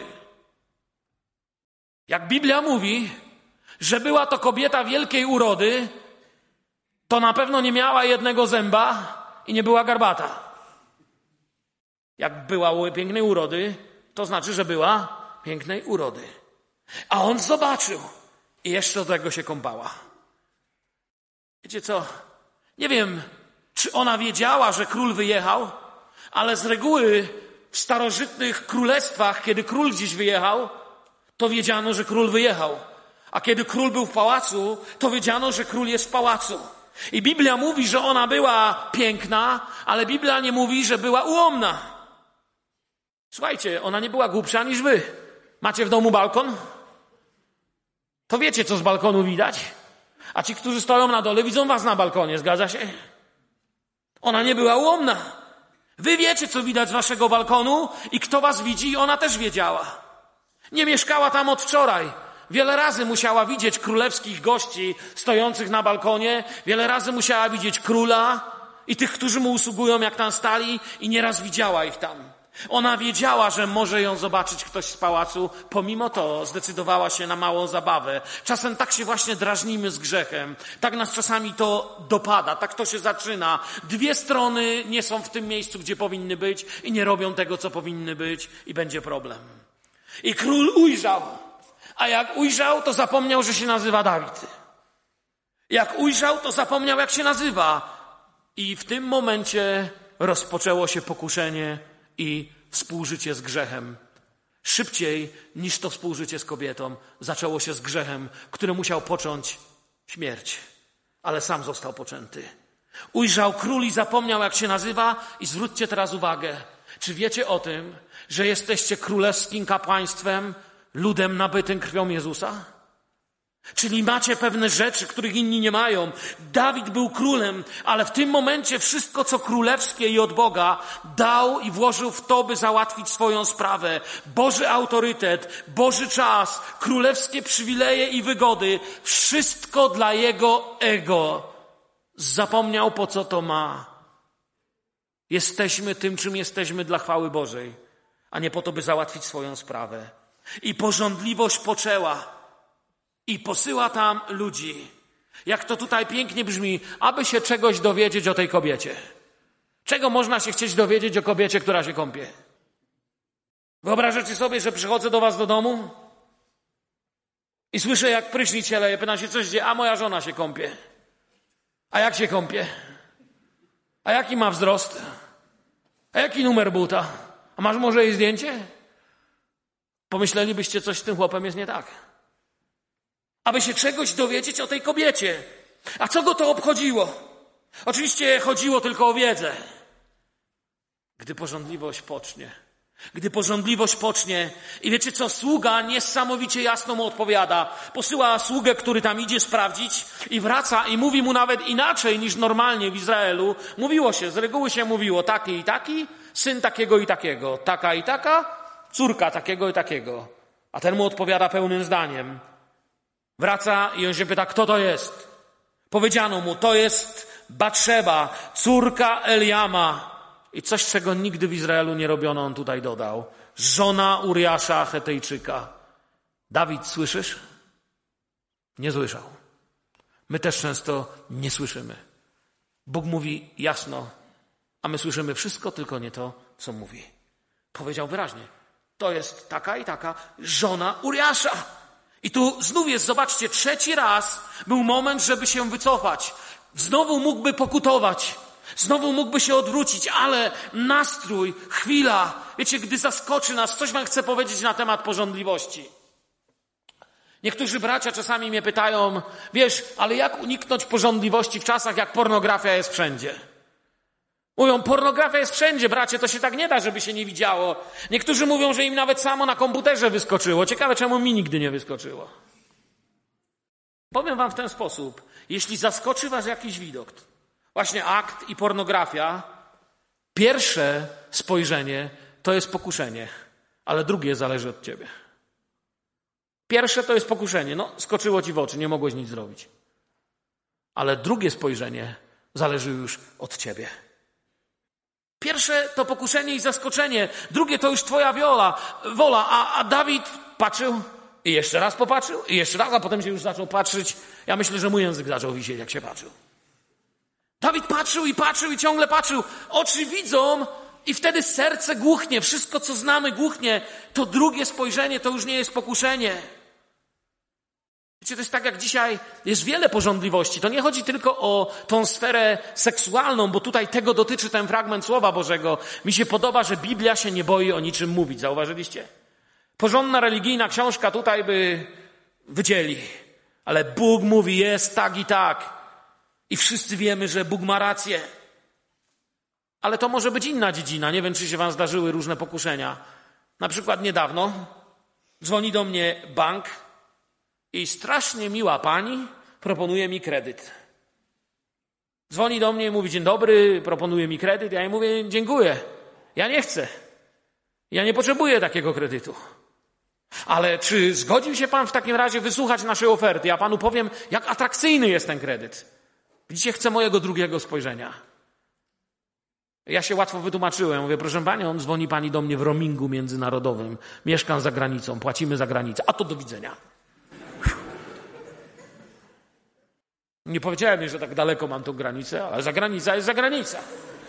Jak Biblia mówi, że była to kobieta wielkiej urody, to na pewno nie miała jednego zęba i nie była garbata. Jak była pięknej urody, to znaczy, że była pięknej urody. A on zobaczył i jeszcze do tego się kąpała. Wiecie co? Nie wiem, czy ona wiedziała, że król wyjechał, ale z reguły w starożytnych królestwach, kiedy król gdzieś wyjechał, to wiedziano, że król wyjechał. A kiedy król był w pałacu, to wiedziano, że król jest w pałacu. I Biblia mówi, że ona była piękna, ale Biblia nie mówi, że była ułomna. Słuchajcie, ona nie była głupsza niż wy. Macie w domu balkon? To wiecie, co z balkonu widać? A ci, którzy stoją na dole, widzą was na balkonie, zgadza się? Ona nie była ułomna. Wy wiecie, co widać z waszego balkonu i kto was widzi, i ona też wiedziała. Nie mieszkała tam od wczoraj. Wiele razy musiała widzieć królewskich gości stojących na balkonie. Wiele razy musiała widzieć króla i tych, którzy mu usługują, jak tam stali, i nieraz widziała ich tam. Ona wiedziała, że może ją zobaczyć ktoś z pałacu. Pomimo to zdecydowała się na małą zabawę. Czasem tak się właśnie drażnimy z grzechem. Tak nas czasami to dopada. Tak to się zaczyna. Dwie strony nie są w tym miejscu, gdzie powinny być i nie robią tego, co powinny być, i będzie problem. I król ujrzał. A jak ujrzał, to zapomniał, że się nazywa Dawid. Jak ujrzał, to zapomniał, jak się nazywa. I w tym momencie rozpoczęło się pokuszenie i współżycie z grzechem. Szybciej niż to współżycie z kobietą zaczęło się z grzechem, który musiał począć śmierć, ale sam został poczęty. Ujrzał król i zapomniał, jak się nazywa, i zwróćcie teraz uwagę. Czy wiecie o tym, że jesteście królewskim kapłaństwem, ludem nabytym krwią Jezusa? Czyli macie pewne rzeczy, których inni nie mają. Dawid był królem, ale w tym momencie wszystko, co królewskie i od Boga, dał i włożył w to, by załatwić swoją sprawę. Boży autorytet, Boży czas, królewskie przywileje i wygody, wszystko dla jego ego. Zapomniał, po co to ma. Jesteśmy tym, czym jesteśmy dla chwały Bożej, a nie po to, by załatwić swoją sprawę. I pożądliwość poczęła. I posyła tam ludzi. Jak to tutaj pięknie brzmi, aby się czegoś dowiedzieć o tej kobiecie. Czego można się chcieć dowiedzieć o kobiecie, która się kąpie? Wyobrażacie sobie, że przychodzę do was do domu i słyszę, jak prysznic się leje, pytam się, coś dzieje, a moja żona się kąpie. A jak się kąpie? A jaki ma wzrost? A jaki numer buta? A masz może jej zdjęcie? Pomyślelibyście, coś z tym chłopem jest nie tak. Aby się czegoś dowiedzieć o tej kobiecie. A co go to obchodziło? Oczywiście chodziło tylko o wiedzę. Gdy pożądliwość pocznie i wiecie co, sługa niesamowicie jasno mu odpowiada. Posyła sługę, który tam idzie sprawdzić i wraca i mówi mu nawet inaczej niż normalnie w Izraelu. Mówiło się, z reguły się mówiło taki i taki, syn takiego i takiego, taka i taka, córka takiego i takiego. A ten mu odpowiada pełnym zdaniem. Wraca i on się pyta, kto to jest? Powiedziano mu, to jest Batszeba, córka Eliama. I coś, czego nigdy w Izraelu nie robiono, on tutaj dodał. Żona Uriasza Chetejczyka. Dawid, słyszysz? Nie słyszał. My też często nie słyszymy. Bóg mówi jasno, a my słyszymy wszystko, tylko nie to, co mówi. Powiedział wyraźnie, to jest taka i taka żona Uriasza. I tu znów jest, zobaczcie, trzeci raz był moment, żeby się wycofać. Znowu mógłby pokutować. Znowu mógłby się odwrócić, ale nastrój, chwila, wiecie, gdy zaskoczy nas, coś wam chcę powiedzieć na temat pożądliwości. Niektórzy bracia czasami mnie pytają, wiesz, ale jak uniknąć pożądliwości w czasach, jak pornografia jest wszędzie? Mówią, pornografia jest wszędzie, bracie, to się tak nie da, żeby się nie widziało. Niektórzy mówią, że im nawet samo na komputerze wyskoczyło. Ciekawe, czemu mi nigdy nie wyskoczyło. Powiem wam w ten sposób, jeśli zaskoczy was jakiś widok, właśnie akt i pornografia, pierwsze spojrzenie to jest pokuszenie, ale drugie zależy od ciebie. Pierwsze to jest pokuszenie, skoczyło ci w oczy, nie mogłeś nic zrobić. Ale drugie spojrzenie zależy już od ciebie. Pierwsze to pokuszenie i zaskoczenie, drugie to już twoja wola, a Dawid patrzył i jeszcze raz popatrzył i jeszcze raz, a potem się już zaczął patrzeć. Ja myślę, że mój język zaczął wisieć, jak się patrzył. Dawid patrzył i ciągle patrzył. Oczy widzą i wtedy serce głuchnie. Wszystko, co znamy, głuchnie. To drugie spojrzenie to już nie jest pokuszenie. Wiecie, to jest tak jak dzisiaj jest wiele pożądliwości. To nie chodzi tylko o tą sferę seksualną, bo tutaj tego dotyczy ten fragment Słowa Bożego. Mi się podoba, że Biblia się nie boi o niczym mówić. Zauważyliście? Porządna religijna książka tutaj by wycięli. Ale Bóg mówi, jest tak i tak. I wszyscy wiemy, że Bóg ma rację. Ale to może być inna dziedzina. Nie wiem, czy się wam zdarzyły różne pokuszenia. Na przykład niedawno dzwoni do mnie bank i strasznie miła pani proponuje mi kredyt. Dzwoni do mnie i mówi: dzień dobry, proponuje mi kredyt. Ja jej mówię: dziękuję, ja nie chcę. Ja nie potrzebuję takiego kredytu. Ale czy zgodził się pan w takim razie wysłuchać naszej oferty? Ja panu powiem, jak atrakcyjny jest ten kredyt. Widzicie, chcę mojego drugiego spojrzenia. Ja się łatwo wytłumaczyłem. Mówię: proszę panią, dzwoni pani do mnie w roamingu międzynarodowym. Mieszkam za granicą, płacimy za granicę. A to do widzenia. Nie powiedziałem, że tak daleko mam tą granicę, ale zagranica jest zagranica.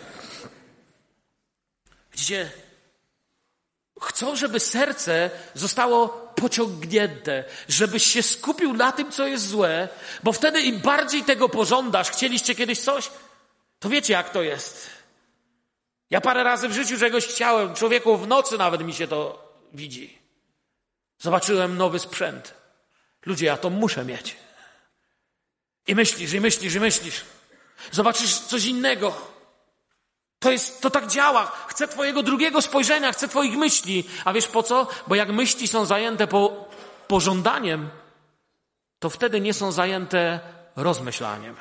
Widzicie, chcą, żeby serce zostało pociągnięte, żebyś się skupił na tym, co jest złe, bo wtedy im bardziej tego pożądasz, chcieliście kiedyś coś, to wiecie, jak to jest. Ja parę razy w życiu czegoś chciałem, człowieku, w nocy nawet mi się to widzi. Zobaczyłem nowy sprzęt. Ludzie, ja to muszę mieć. I myślisz, i myślisz, i myślisz. Zobaczysz coś innego. To tak działa. Chcę twojego drugiego spojrzenia, chcę twoich myśli. A wiesz po co? Bo jak myśli są zajęte pożądaniem, to wtedy nie są zajęte rozmyślaniem.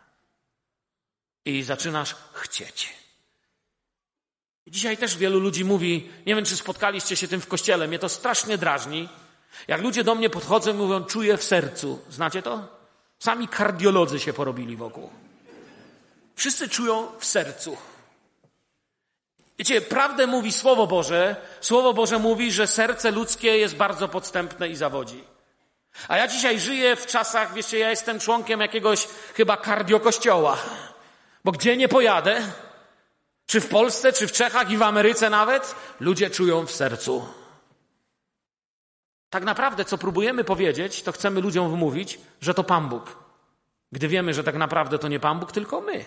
I zaczynasz chcieć. I dzisiaj też wielu ludzi mówi, nie wiem, czy spotkaliście się tym w kościele, mnie to strasznie drażni. Jak ludzie do mnie podchodzą i mówią: czuję w sercu. Znacie to? Sami kardiolodzy się porobili wokół. Wszyscy czują w sercu. Wiecie, prawdę mówi Słowo Boże. Słowo Boże mówi, że serce ludzkie jest bardzo podstępne i zawodzi. A ja dzisiaj żyję w czasach, wiecie, ja jestem członkiem jakiegoś chyba kardiokościoła. Bo gdzie nie pojadę, czy w Polsce, czy w Czechach i w Ameryce nawet, ludzie czują w sercu. Tak naprawdę, co próbujemy powiedzieć, to chcemy ludziom wmówić, że to Pan Bóg. Gdy wiemy, że tak naprawdę to nie Pan Bóg, tylko my.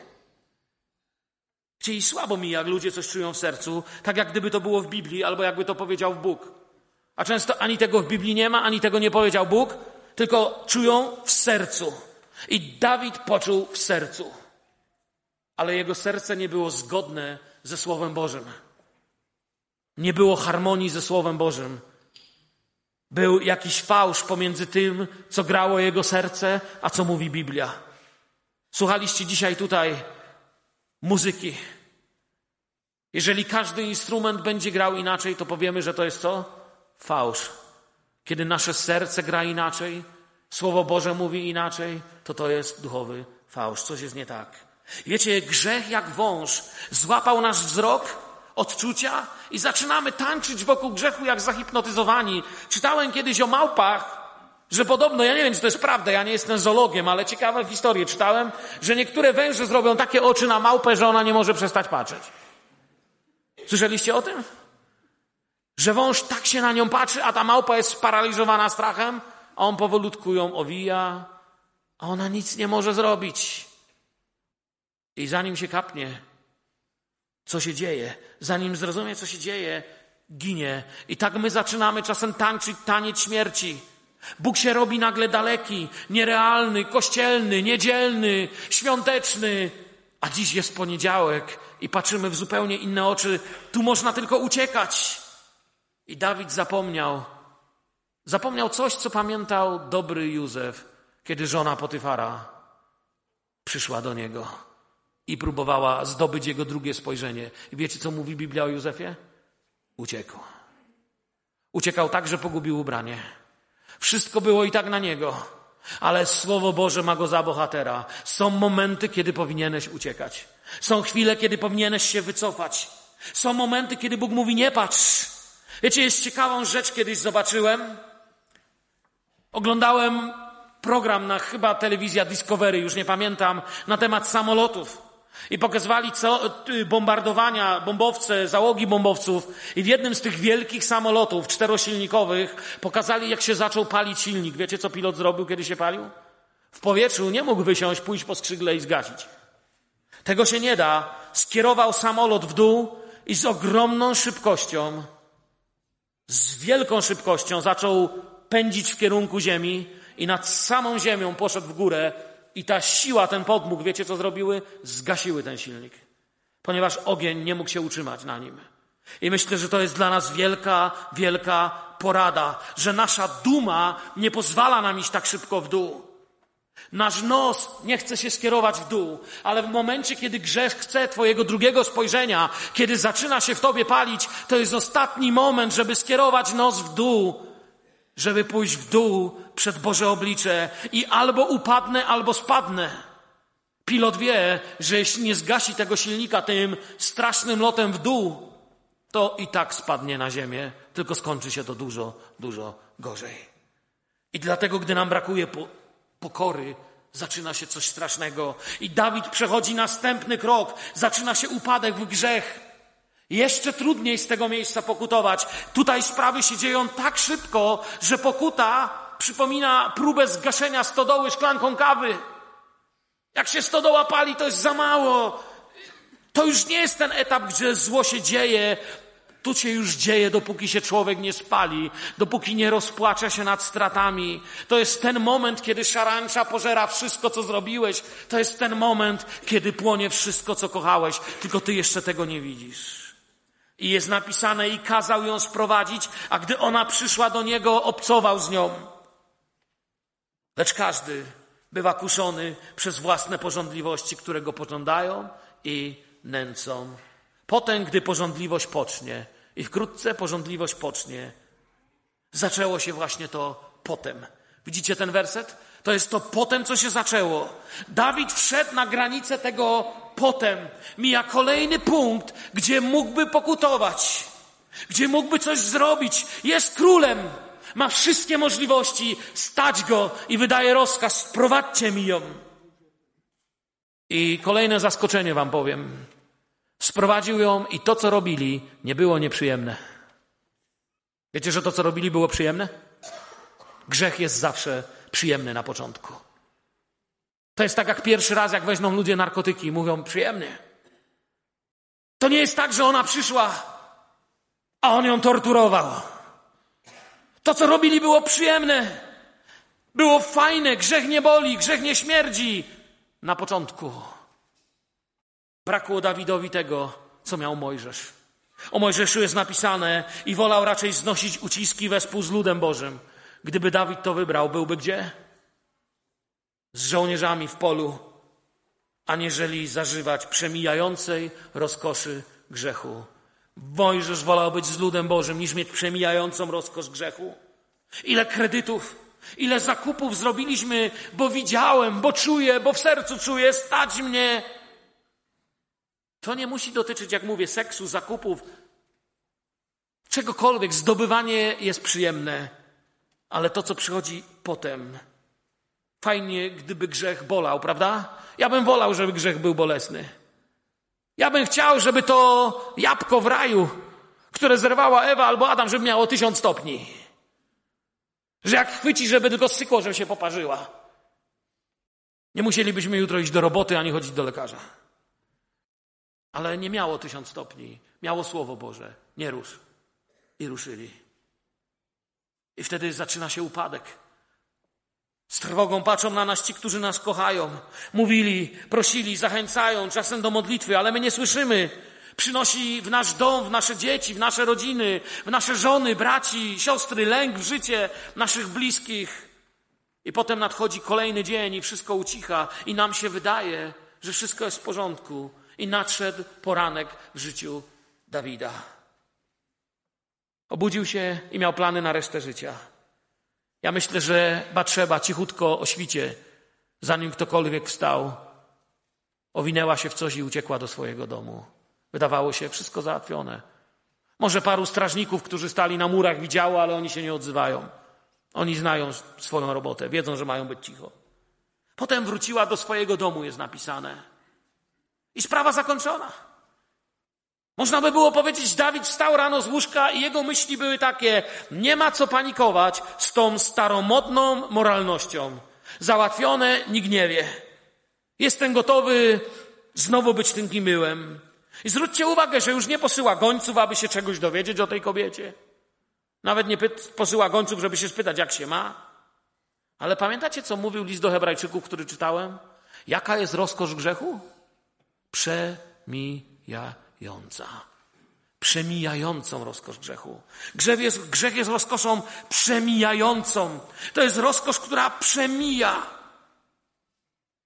Czyli słabo mi, jak ludzie coś czują w sercu, tak jak gdyby to było w Biblii, albo jakby to powiedział Bóg. A często ani tego w Biblii nie ma, ani tego nie powiedział Bóg, tylko czują w sercu. I Dawid poczuł w sercu. Ale jego serce nie było zgodne ze Słowem Bożym. Nie było harmonii ze Słowem Bożym. Był jakiś fałsz pomiędzy tym, co grało jego serce, a co mówi Biblia. Słuchaliście dzisiaj tutaj muzyki. Jeżeli każdy instrument będzie grał inaczej, to powiemy, że to jest co? Fałsz. Kiedy nasze serce gra inaczej, Słowo Boże mówi inaczej, to jest duchowy fałsz. Coś jest nie tak. Wiecie, grzech jak wąż złapał nasz wzrok, odczucia i zaczynamy tańczyć wokół grzechu jak zahipnotyzowani. Czytałem kiedyś o małpach, że podobno, ja nie wiem, czy to jest prawda, ja nie jestem zoologiem, ale ciekawe historie czytałem, że niektóre węże zrobią takie oczy na małpę, że ona nie może przestać patrzeć. Słyszeliście o tym? Że wąż tak się na nią patrzy, a ta małpa jest sparaliżowana strachem, a on powolutku ją owija, a ona nic nie może zrobić. I zanim się kapnie, co się dzieje, zanim zrozumie, co się dzieje, ginie. I tak my zaczynamy czasem tańczyć taniec śmierci. Bóg się robi nagle daleki, nierealny, kościelny, niedzielny, świąteczny. A dziś jest poniedziałek i patrzymy w zupełnie inne oczy. Tu można tylko uciekać. I Dawid zapomniał. Zapomniał coś, co pamiętał dobry Józef, kiedy żona Potyfara przyszła do niego i próbowała zdobyć jego drugie spojrzenie. I wiecie, co mówi Biblia o Józefie? Uciekł. Uciekał tak, że pogubił ubranie. Wszystko było i tak na niego. Ale Słowo Boże ma go za bohatera. Są momenty, kiedy powinieneś uciekać. Są chwile, kiedy powinieneś się wycofać. Są momenty, kiedy Bóg mówi: nie patrz. Wiecie, jest ciekawą rzecz, kiedyś zobaczyłem. Oglądałem program na chyba telewizja Discovery, już nie pamiętam, na temat samolotów. I pokazywali bombardowania, bombowce, załogi bombowców. I w jednym z tych wielkich samolotów czterosilnikowych pokazali, jak się zaczął palić silnik. Wiecie, co pilot zrobił, kiedy się palił? W powietrzu nie mógł wysiąść, pójść po skrzydle i zgasić. Tego się nie da. Skierował samolot w dół i z ogromną szybkością, z wielką szybkością zaczął pędzić w kierunku ziemi i nad samą ziemią poszedł w górę. I ta siła, ten podmuch, wiecie co zrobiły? Zgasiły ten silnik. Ponieważ ogień nie mógł się utrzymać na nim. I myślę, że to jest dla nas wielka, wielka porada, że nasza duma nie pozwala nam iść tak szybko w dół. Nasz nos nie chce się skierować w dół, ale w momencie, kiedy grzech chce twojego drugiego spojrzenia, kiedy zaczyna się w tobie palić, to jest ostatni moment, żeby skierować nos w dół, żeby pójść w dół przed Boże oblicze i albo upadnę, albo spadnę. Pilot wie, że jeśli nie zgasi tego silnika tym strasznym lotem w dół, to i tak spadnie na ziemię, tylko skończy się to dużo, dużo gorzej. I dlatego, gdy nam brakuje pokory, zaczyna się coś strasznego. I Dawid przechodzi następny krok, zaczyna się upadek w grzech. Jeszcze trudniej z tego miejsca pokutować. Tutaj sprawy się dzieją tak szybko, że pokuta przypomina próbę zgaszenia stodoły szklanką kawy. Jak się stodoła pali, to jest za mało. To już nie jest ten etap, gdzie zło się dzieje. Tu się już dzieje, dopóki się człowiek nie spali, dopóki nie rozpłacze się nad stratami. To jest ten moment, kiedy szarańcza pożera wszystko, co zrobiłeś. To jest ten moment, kiedy płonie wszystko, co kochałeś. Tylko ty jeszcze tego nie widzisz. I jest napisane, i kazał ją sprowadzić, a gdy ona przyszła do niego, obcował z nią. Lecz każdy bywa kuszony przez własne pożądliwości, które go pożądają i nęcą. Potem, gdy pożądliwość pocznie, i wkrótce pożądliwość pocznie, zaczęło się właśnie to potem. Widzicie ten werset? To jest to potem, co się zaczęło. Dawid wszedł na granicę tego potem. Mija kolejny punkt, gdzie mógłby pokutować, gdzie mógłby coś zrobić. Jest królem, ma wszystkie możliwości, stać go i wydaje rozkaz, sprowadźcie mi ją. I kolejne zaskoczenie wam powiem. Sprowadził ją i to, co robili, nie było nieprzyjemne. Wiecie, że to, co robili, było przyjemne? Grzech jest zawsze przyjemny na początku. To jest tak jak pierwszy raz, jak weźmą ludzie narkotyki i mówią przyjemnie. To nie jest tak, że ona przyszła, a on ją torturował. To, co robili, było przyjemne. Było fajne. Grzech nie boli, grzech nie śmierdzi. Na początku. Brakło Dawidowi tego, co miał Mojżesz. O Mojżeszu jest napisane i wolał raczej znosić uciski wespół z ludem Bożym. Gdyby Dawid to wybrał, byłby gdzie? Z żołnierzami w polu, aniżeli zażywać przemijającej rozkoszy grzechu. Mojżesz wolał być z ludem Bożym, niż mieć przemijającą rozkosz grzechu. Ile kredytów, ile zakupów zrobiliśmy, bo widziałem, bo czuję, bo w sercu czuję, stać mnie. To nie musi dotyczyć, jak mówię, seksu, zakupów, czegokolwiek. Zdobywanie jest przyjemne, ale to, co przychodzi potem, fajnie, gdyby grzech bolał, prawda? Ja bym wolał, żeby grzech był bolesny. Ja bym chciał, żeby to jabłko w raju, które zerwała Ewa albo Adam, żeby miało 1000 stopni. Że jak chwyci, żeby tylko sykło, żeby się poparzyła. Nie musielibyśmy jutro iść do roboty, ani chodzić do lekarza. Ale nie miało 1000 stopni. Miało Słowo Boże. Nie rusz. I ruszyli. I wtedy zaczyna się upadek. Z trwogą patrzą na nas ci, którzy nas kochają. Mówili, prosili, zachęcają czasem do modlitwy, ale my nie słyszymy. Przynosi w nasz dom, w nasze dzieci, w nasze rodziny, w nasze żony, braci, siostry, lęk w życie naszych bliskich. I potem nadchodzi kolejny dzień i wszystko ucicha i nam się wydaje, że wszystko jest w porządku. I nadszedł poranek w życiu Dawida. Obudził się i miał plany na resztę życia. Ja myślę, że Batszeba cichutko o świcie, zanim ktokolwiek wstał, owinęła się w coś i uciekła do swojego domu. Wydawało się wszystko załatwione. Może paru strażników, którzy stali na murach, widziało, ale oni się nie odzywają. Oni znają swoją robotę, wiedzą, że mają być cicho. Potem wróciła do swojego domu, jest napisane. I sprawa zakończona. Można by było powiedzieć, Dawid wstał rano z łóżka i jego myśli były takie: nie ma co panikować z tą staromodną moralnością. Załatwione, nikt nie wie. Jestem gotowy znowu być tym kimyłem. I zwróćcie uwagę, że już nie posyła gońców, aby się czegoś dowiedzieć o tej kobiecie. Nawet nie posyła gońców, żeby się spytać, jak się ma. Ale pamiętacie, co mówił list do Hebrajczyków, który czytałem? Jaka jest rozkosz grzechu? Przemijająca. Przemijającą rozkosz grzechu. Grzech jest rozkoszą przemijającą. To jest rozkosz, która przemija.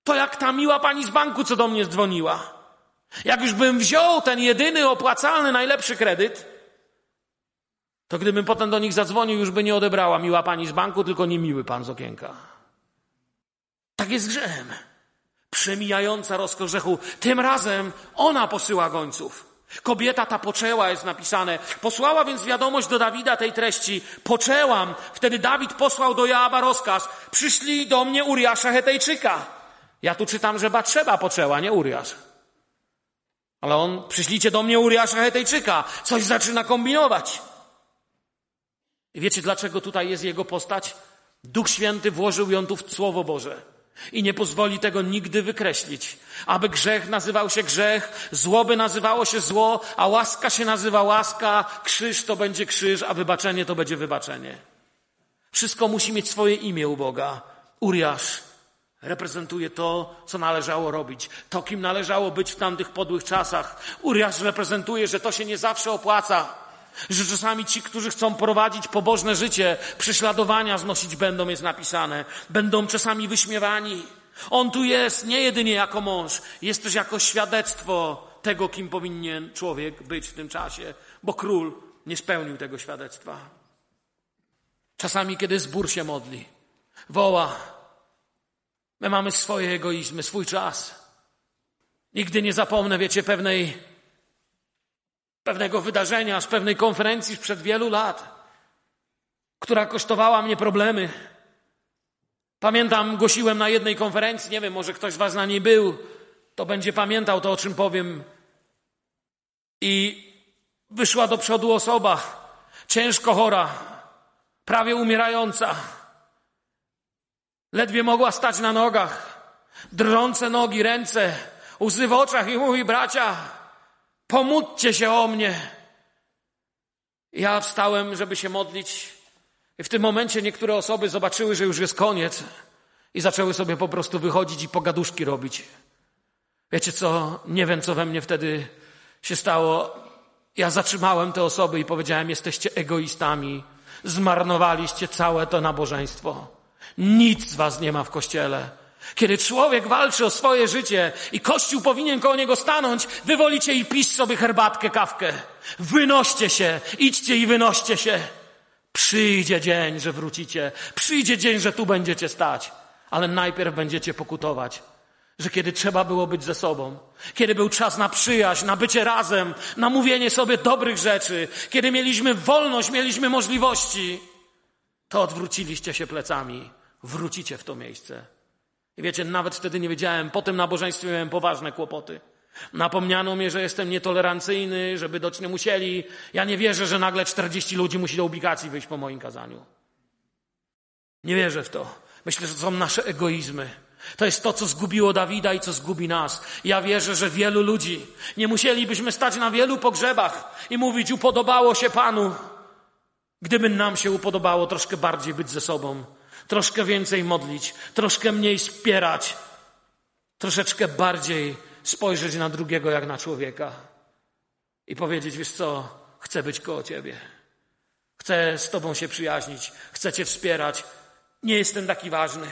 To jak ta miła pani z banku, co do mnie dzwoniła. Jak już bym wziął ten jedyny, opłacalny, najlepszy kredyt, to gdybym potem do nich zadzwonił, już by nie odebrała miła pani z banku, tylko niemiły pan z okienka. Tak jest z grzechem. Przemijająca rozkosz grzechu. Tym razem ona posyła gońców. Kobieta ta poczęła, jest napisane. Posłała więc wiadomość do Dawida tej treści. Poczęłam. Wtedy Dawid posłał do Joaba rozkaz. Przyszli do mnie Uriasza Hetejczyka. Ja tu czytam, że Batrzeba poczęła, nie Uriasz. Ale on, przyślijcie do mnie Uriasza Hetejczyka. Coś zaczyna kombinować. I wiecie, dlaczego tutaj jest jego postać? Duch Święty włożył ją tu w Słowo Boże. I nie pozwoli tego nigdy wykreślić. Aby grzech nazywał się grzech, zło by nazywało się zło, a łaska się nazywa łaska, krzyż to będzie krzyż, a wybaczenie to będzie wybaczenie. Wszystko musi mieć swoje imię u Boga. Uriasz reprezentuje to, co należało robić. To, kim należało być w tamtych podłych czasach. Uriasz reprezentuje, że to się nie zawsze opłaca. Że czasami ci, którzy chcą prowadzić pobożne życie, prześladowania znosić będą, jest napisane. Będą czasami wyśmiewani. On tu jest nie jedynie jako mąż, jest też jako świadectwo tego, kim powinien człowiek być w tym czasie, bo król nie spełnił tego świadectwa. Czasami, kiedy zbór się modli, woła, my mamy swoje egoizmy, swój czas. Nigdy nie zapomnę, wiecie, pewnego wydarzenia, z pewnej konferencji sprzed wielu lat, która kosztowała mnie problemy. Pamiętam, głosiłem na jednej konferencji, nie wiem, może ktoś z was na niej był, to będzie pamiętał to, o czym powiem. I wyszła do przodu osoba, ciężko chora, prawie umierająca. Ledwie mogła stać na nogach, drżące nogi, ręce, łzy w oczach i mówi, bracia, pomódlcie się o mnie. Ja wstałem, żeby się modlić. I w tym momencie niektóre osoby zobaczyły, że już jest koniec i zaczęły sobie po prostu wychodzić i pogaduszki robić. Wiecie co? Nie wiem, co we mnie wtedy się stało. Ja zatrzymałem te osoby i powiedziałem, jesteście egoistami. Zmarnowaliście całe to nabożeństwo. Nic z was nie ma w Kościele. Kiedy człowiek walczy o swoje życie i Kościół powinien koło niego stanąć, wy wolicie i pić sobie herbatkę, kawkę. Wynoście się, idźcie i wynoście się. Przyjdzie dzień, że wrócicie. Przyjdzie dzień, że tu będziecie stać. Ale najpierw będziecie pokutować, że kiedy trzeba było być ze sobą, kiedy był czas na przyjaźń, na bycie razem, na mówienie sobie dobrych rzeczy, kiedy mieliśmy wolność, mieliśmy możliwości, to odwróciliście się plecami. Wrócicie w to miejsce. I wiecie, nawet wtedy nie wiedziałem, po tym nabożeństwie miałem poważne kłopoty. Napomniano mnie, że jestem nietolerancyjny, żeby doć nie musieli. Ja nie wierzę, że nagle 40 ludzi musi do ubikacji wyjść po moim kazaniu. Nie wierzę w to. Myślę, że to są nasze egoizmy. To jest to, co zgubiło Dawida i co zgubi nas. Ja wierzę, że wielu ludzi, nie musielibyśmy stać na wielu pogrzebach i mówić, upodobało się Panu. Gdyby nam się upodobało troszkę bardziej być ze sobą, troszkę więcej modlić, troszkę mniej wspierać, troszeczkę bardziej spojrzeć na drugiego jak na człowieka i powiedzieć, wiesz co, chcę być koło Ciebie. Chcę z Tobą się przyjaźnić, chcę Cię wspierać. Nie jestem taki ważny.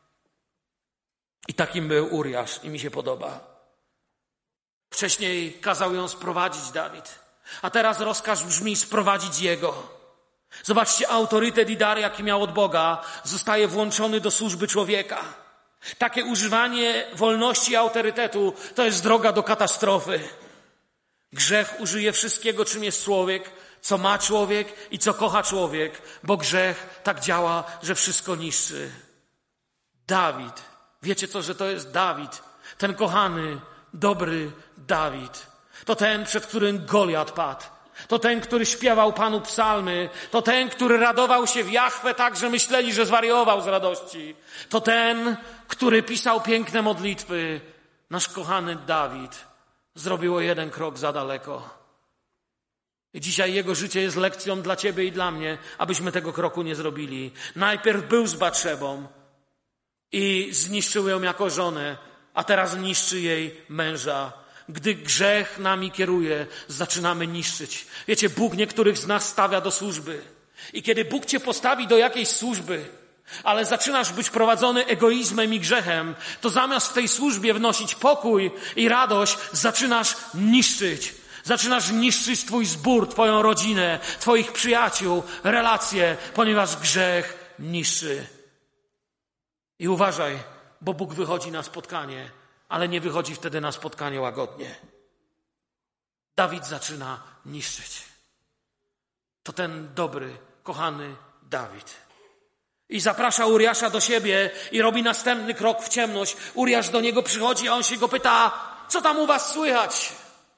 I takim był Uriasz i mi się podoba. Wcześniej kazał ją sprowadzić Dawid, a teraz rozkaz brzmi sprowadzić jego. Zobaczcie, autorytet i dar, jaki miał od Boga, zostaje włączony do służby człowieka. Takie używanie wolności i autorytetu to jest droga do katastrofy. Grzech użyje wszystkiego, czym jest człowiek, co ma człowiek i co kocha człowiek, bo grzech tak działa, że wszystko niszczy. Dawid. Wiecie co, że to jest Dawid, ten kochany, dobry Dawid. To ten, przed którym Goliat padł. To ten, który śpiewał Panu psalmy. To ten, który radował się w Jahwe tak, że myśleli, że zwariował z radości. To ten, który pisał piękne modlitwy. Nasz kochany Dawid zrobił o jeden krok za daleko. I dzisiaj jego życie jest lekcją dla Ciebie i dla mnie, abyśmy tego kroku nie zrobili. Najpierw był z Batszebą i zniszczył ją jako żonę, a teraz niszczy jej męża. Gdy grzech nami kieruje, zaczynamy niszczyć. Wiecie, Bóg niektórych z nas stawia do służby. I kiedy Bóg Cię postawi do jakiejś służby, ale zaczynasz być prowadzony egoizmem i grzechem, to zamiast w tej służbie wnosić pokój i radość, zaczynasz niszczyć. Zaczynasz niszczyć twój zbór, twoją rodzinę, twoich przyjaciół, relacje, ponieważ grzech niszczy. I uważaj, bo Bóg wychodzi na spotkanie, ale nie wychodzi wtedy na spotkanie łagodnie. Dawid zaczyna niszczyć. To ten dobry, kochany Dawid. I zaprasza Uriasza do siebie i robi następny krok w ciemność. Uriasz do niego przychodzi, a on się go pyta, co tam u was słychać?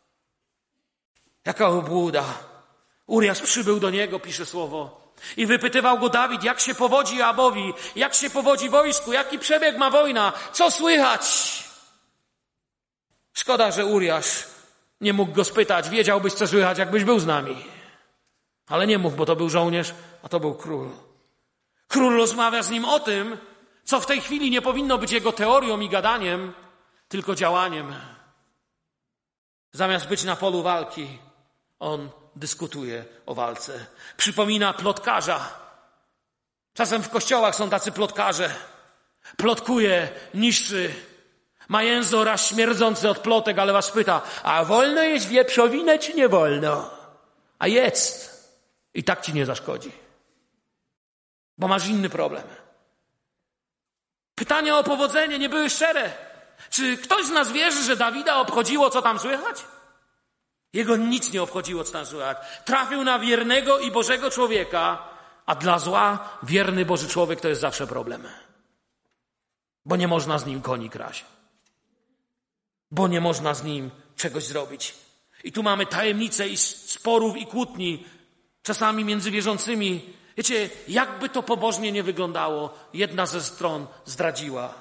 Jaka obłuda. Uriasz przybył do niego, pisze słowo. I wypytywał go Dawid, jak się powodzi Joabowi, jak się powodzi wojsku, jaki przebieg ma wojna, co słychać? Szkoda, że Uriasz nie mógł go spytać, wiedziałbyś, co słychać, jakbyś był z nami. Ale nie mógł, bo to był żołnierz, a to był król. Król rozmawia z nim o tym, co w tej chwili nie powinno być jego teorią i gadaniem, tylko działaniem. Zamiast być na polu walki, on dyskutuje o walce. Przypomina plotkarza. Czasem w kościołach są tacy plotkarze. Plotkuje, niszczy. Ma język raz śmierdzący od plotek, ale was pyta, a wolno jeść wieprzowinę, czy nie wolno? A jedz. I tak ci nie zaszkodzi. Bo masz inny problem. Pytania o powodzenie nie były szczere. Czy ktoś z nas wierzy, że Dawida obchodziło, co tam słychać? Jego nic nie obchodziło, co tam słychać. Trafił na wiernego i Bożego człowieka, a dla zła wierny Boży człowiek to jest zawsze problem. Bo nie można z nim koni kraść. Bo nie można z nim czegoś zrobić. I tu mamy tajemnicę i sporów i kłótni, czasami między wierzącymi. Wiecie, jakby to pobożnie nie wyglądało, jedna ze stron zdradziła.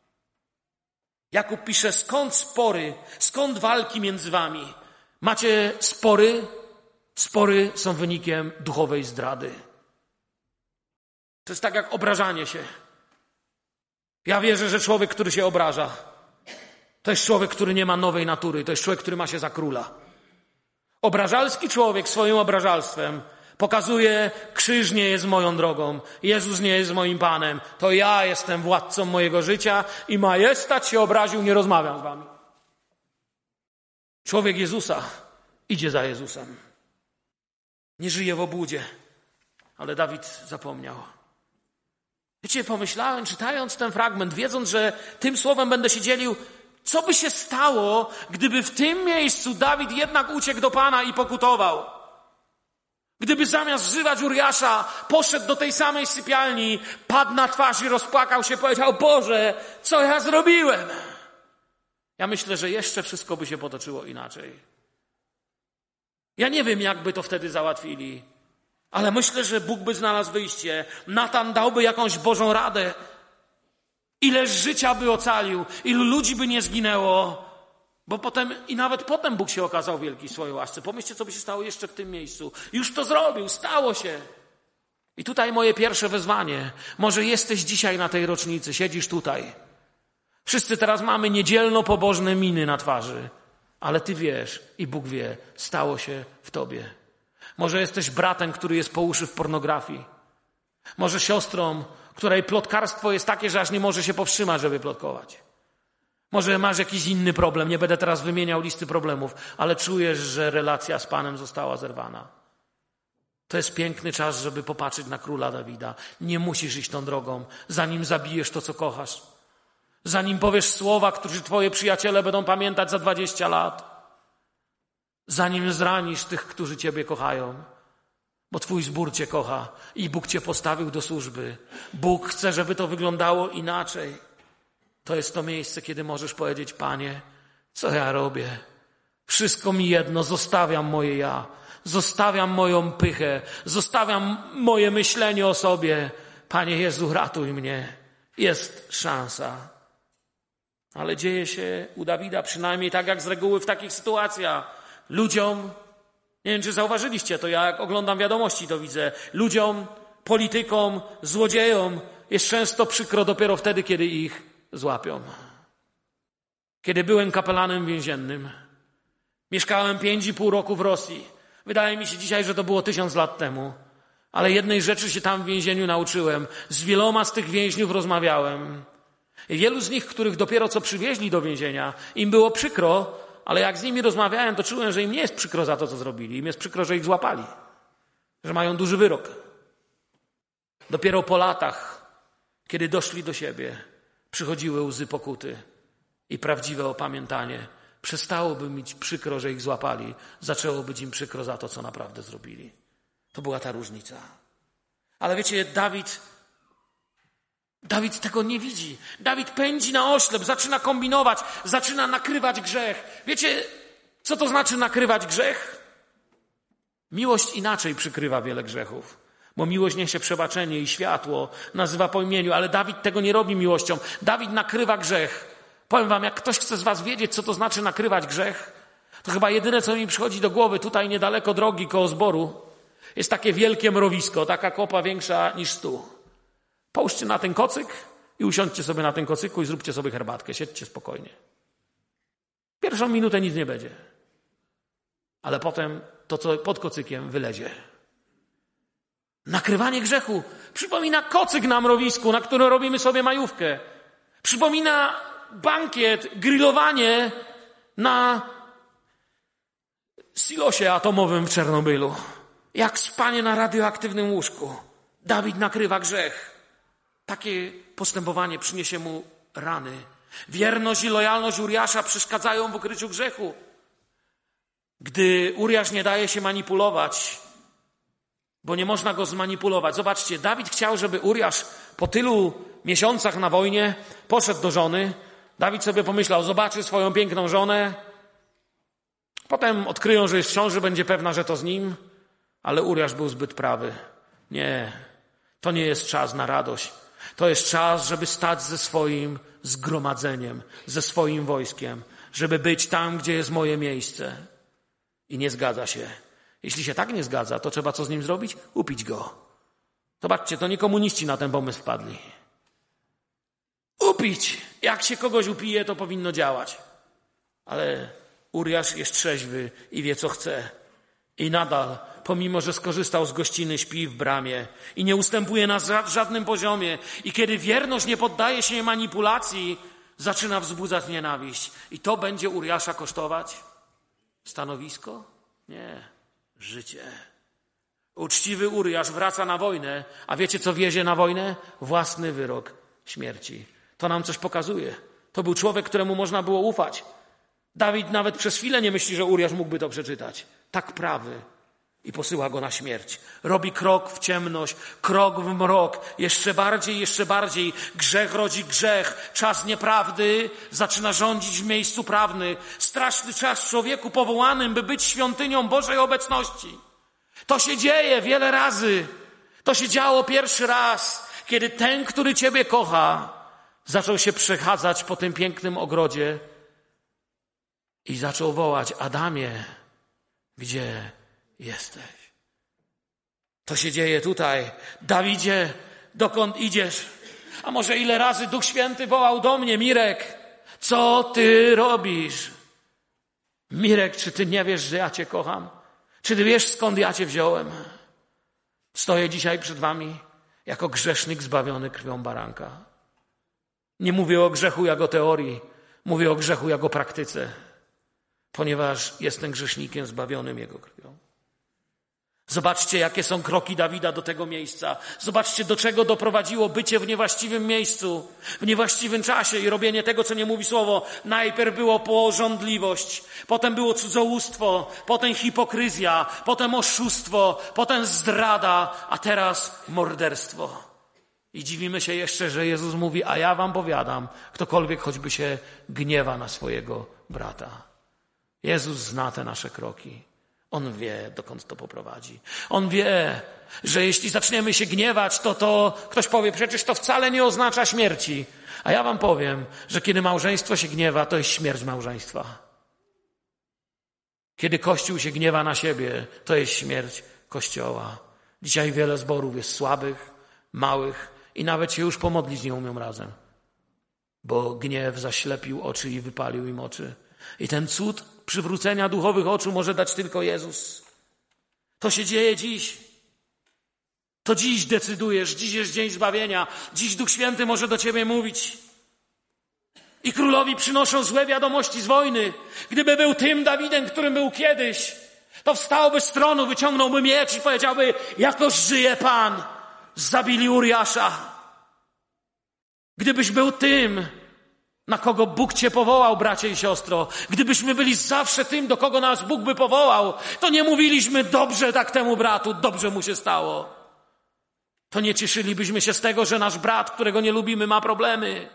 Jakub pisze, skąd spory, skąd walki między wami? Macie spory? Spory są wynikiem duchowej zdrady. To jest tak jak obrażanie się. Ja wierzę, że człowiek, który się obraża, to jest człowiek, który nie ma nowej natury. To jest człowiek, który ma się za króla. Obrażalski człowiek swoim obrażalstwem pokazuje, krzyż nie jest moją drogą, Jezus nie jest moim Panem, to ja jestem władcą mojego życia i majestat się obraził, nie rozmawiam z wami. Człowiek Jezusa idzie za Jezusem. Nie żyje w obłudzie, ale Dawid zapomniał. Wiecie, pomyślałem, czytając ten fragment, wiedząc, że tym słowem będę się dzielił, co by się stało, gdyby w tym miejscu Dawid jednak uciekł do Pana i pokutował? Gdyby zamiast wzywać Uriasza, poszedł do tej samej sypialni, padł na twarz i rozpłakał się, powiedział, Boże, co ja zrobiłem? Ja myślę, że jeszcze wszystko by się potoczyło inaczej. Ja nie wiem, jak by to wtedy załatwili, ale myślę, że Bóg by znalazł wyjście. Natan dałby jakąś Bożą radę. Ileż życia by ocalił, ilu ludzi by nie zginęło, bo potem i nawet potem Bóg się okazał wielki w swojej łasce. Pomyślcie, co by się stało jeszcze w tym miejscu. Już to zrobił, stało się. I tutaj moje pierwsze wezwanie. Może jesteś dzisiaj na tej rocznicy, siedzisz tutaj. Wszyscy teraz mamy niedzielno-pobożne miny na twarzy, ale ty wiesz i Bóg wie, stało się w tobie. Może jesteś bratem, który jest po uszy w pornografii. Może siostrą, której plotkarstwo jest takie, że aż nie może się powstrzymać, żeby plotkować. Może masz jakiś inny problem, nie będę teraz wymieniał listy problemów, ale czujesz, że relacja z Panem została zerwana. To jest piękny czas, żeby popatrzeć na króla Dawida. Nie musisz iść tą drogą, zanim zabijesz to, co kochasz. Zanim powiesz słowa, które twoje przyjaciele będą pamiętać za 20 lat. Zanim zranisz tych, którzy ciebie kochają. Bo twój zbór cię kocha i Bóg cię postawił do służby. Bóg chce, żeby to wyglądało inaczej. To jest to miejsce, kiedy możesz powiedzieć, Panie, co ja robię? Wszystko mi jedno, zostawiam moje ja. Zostawiam moją pychę. Zostawiam moje myślenie o sobie. Panie Jezu, ratuj mnie. Jest szansa. Ale dzieje się u Dawida przynajmniej tak jak z reguły w takich sytuacjach. Ludziom, nie wiem czy zauważyliście to, ja jak oglądam wiadomości to widzę, ludziom, politykom, złodziejom jest często przykro dopiero wtedy, kiedy ich złapią. Kiedy byłem kapelanem więziennym, mieszkałem 5,5 roku w Rosji. Wydaje mi się dzisiaj, że to było 1000 lat temu. Ale jednej rzeczy się tam w więzieniu nauczyłem. Z wieloma z tych więźniów rozmawiałem. I wielu z nich, których dopiero co przywieźli do więzienia, im było przykro, ale jak z nimi rozmawiałem, to czułem, że im nie jest przykro za to, co zrobili. Im jest przykro, że ich złapali. Że mają duży wyrok. Dopiero po latach, kiedy doszli do siebie, przychodziły łzy pokuty i prawdziwe opamiętanie. Przestałoby mieć przykro, że ich złapali. Zaczęło być im przykro za to, co naprawdę zrobili. To była ta różnica. Ale wiecie, Dawid tego nie widzi. Dawid pędzi na oślep, zaczyna kombinować, zaczyna nakrywać grzech. Wiecie, co to znaczy nakrywać grzech? Miłość inaczej przykrywa wiele grzechów. Bo miłość niesie przebaczenie i światło, nazywa po imieniu, ale Dawid tego nie robi miłością. Dawid nakrywa grzech. Powiem wam, jak ktoś chce z was wiedzieć, co to znaczy nakrywać grzech, to chyba jedyne, co mi przychodzi do głowy, tutaj niedaleko drogi koło zboru, jest takie wielkie mrowisko, taka kopa większa niż stół. Połóżcie na ten kocyk i usiądźcie sobie na tym kocyku i zróbcie sobie herbatkę. Siedźcie spokojnie. Pierwszą minutę nic nie będzie. Ale potem to, co pod kocykiem, wylezie. Nakrywanie grzechu przypomina kocyk na mrowisku, na którym robimy sobie majówkę. Przypomina bankiet, grillowanie na silosie atomowym w Czarnobylu. Jak spanie na radioaktywnym łóżku. Dawid nakrywa grzech. Takie postępowanie przyniesie mu rany. Wierność i lojalność Uriasza przeszkadzają w ukryciu grzechu. Gdy Uriasz nie daje się manipulować, bo nie można go zmanipulować. Zobaczcie, Dawid chciał, żeby Uriasz po tylu miesiącach na wojnie poszedł do żony. Dawid sobie pomyślał, zobaczy swoją piękną żonę. Potem odkryją, że jest w ciąży, będzie pewna, że to z nim. Ale Uriasz był zbyt prawy. Nie, to nie jest czas na radość. To jest czas, żeby stać ze swoim zgromadzeniem, ze swoim wojskiem, żeby być tam, gdzie jest moje miejsce. I nie zgadza się. Jeśli się tak nie zgadza, to trzeba co z nim zrobić? Upić go. Zobaczcie, to nie komuniści na ten pomysł wpadli. Upić! Jak się kogoś upije, to powinno działać. Ale Uriasz jest trzeźwy i wie, co chce. I nadal, pomimo że skorzystał z gościny, śpi w bramie i nie ustępuje na żadnym poziomie. I kiedy wierność nie poddaje się manipulacji, zaczyna wzbudzać nienawiść. I to będzie Uriasza kosztować? Stanowisko? Nie. Życie. Uczciwy Uriasz wraca na wojnę, a wiecie, co wiezie na wojnę? Własny wyrok śmierci. To nam coś pokazuje. To był człowiek, któremu można było ufać. Dawid nawet przez chwilę nie myśli, że Uriasz mógłby to przeczytać. Tak prawy. I posyła go na śmierć. Robi krok w ciemność, krok w mrok. Jeszcze bardziej. Grzech rodzi grzech. Czas nieprawdy zaczyna rządzić w miejscu prawny. Straszny czas człowieku powołanym, by być świątynią Bożej obecności. To się dzieje wiele razy. To się działo pierwszy raz, kiedy ten, który Ciebie kocha, zaczął się przechadzać po tym pięknym ogrodzie i zaczął wołać: Adamie, gdzie jesteś? To się dzieje tutaj. Dawidzie, dokąd idziesz? A może ile razy Duch Święty wołał do mnie: Mirek, co ty robisz? Mirek, czy ty nie wiesz, że ja cię kocham? Czy ty wiesz, skąd ja cię wziąłem? Stoję dzisiaj przed wami jako grzesznik zbawiony krwią baranka. Nie mówię o grzechu jako teorii, mówię o grzechu jako praktyce, ponieważ jestem grzesznikiem zbawionym Jego krwią. Zobaczcie, jakie są kroki Dawida do tego miejsca. Zobaczcie, do czego doprowadziło bycie w niewłaściwym miejscu, w niewłaściwym czasie i robienie tego, co nie mówi słowo. Najpierw było pożądliwość, potem było cudzołóstwo, potem hipokryzja, potem oszustwo, potem zdrada, a teraz morderstwo. I dziwimy się jeszcze, że Jezus mówi: a ja wam powiadam, ktokolwiek choćby się gniewa na swojego brata. Jezus zna te nasze kroki. On wie, dokąd to poprowadzi. On wie, że jeśli zaczniemy się gniewać, to ktoś powie: przecież to wcale nie oznacza śmierci. A ja wam powiem, że kiedy małżeństwo się gniewa, to jest śmierć małżeństwa. Kiedy Kościół się gniewa na siebie, to jest śmierć Kościoła. Dzisiaj wiele zborów jest słabych, małych i nawet się już pomodlić nie umią razem. Bo gniew zaślepił oczy i wypalił im oczy. I ten cud przywrócenia duchowych oczu może dać tylko Jezus. To się dzieje dziś. To dziś decydujesz, dziś jest dzień zbawienia, dziś Duch Święty może do ciebie mówić. I królowi przynoszą złe wiadomości z wojny. Gdyby był tym Dawidem, którym był kiedyś, to wstałby z tronu, wyciągnąłby miecz i powiedziałby: jakoż żyje Pan, zabili Uriasza. Gdybyś był tym, na kogo Bóg cię powołał, bracie i siostro, gdybyśmy byli zawsze tym, do kogo nas Bóg by powołał, to nie mówiliśmy: dobrze tak temu bratu, dobrze mu się stało. To nie cieszylibyśmy się z tego, że nasz brat, którego nie lubimy, ma problemy.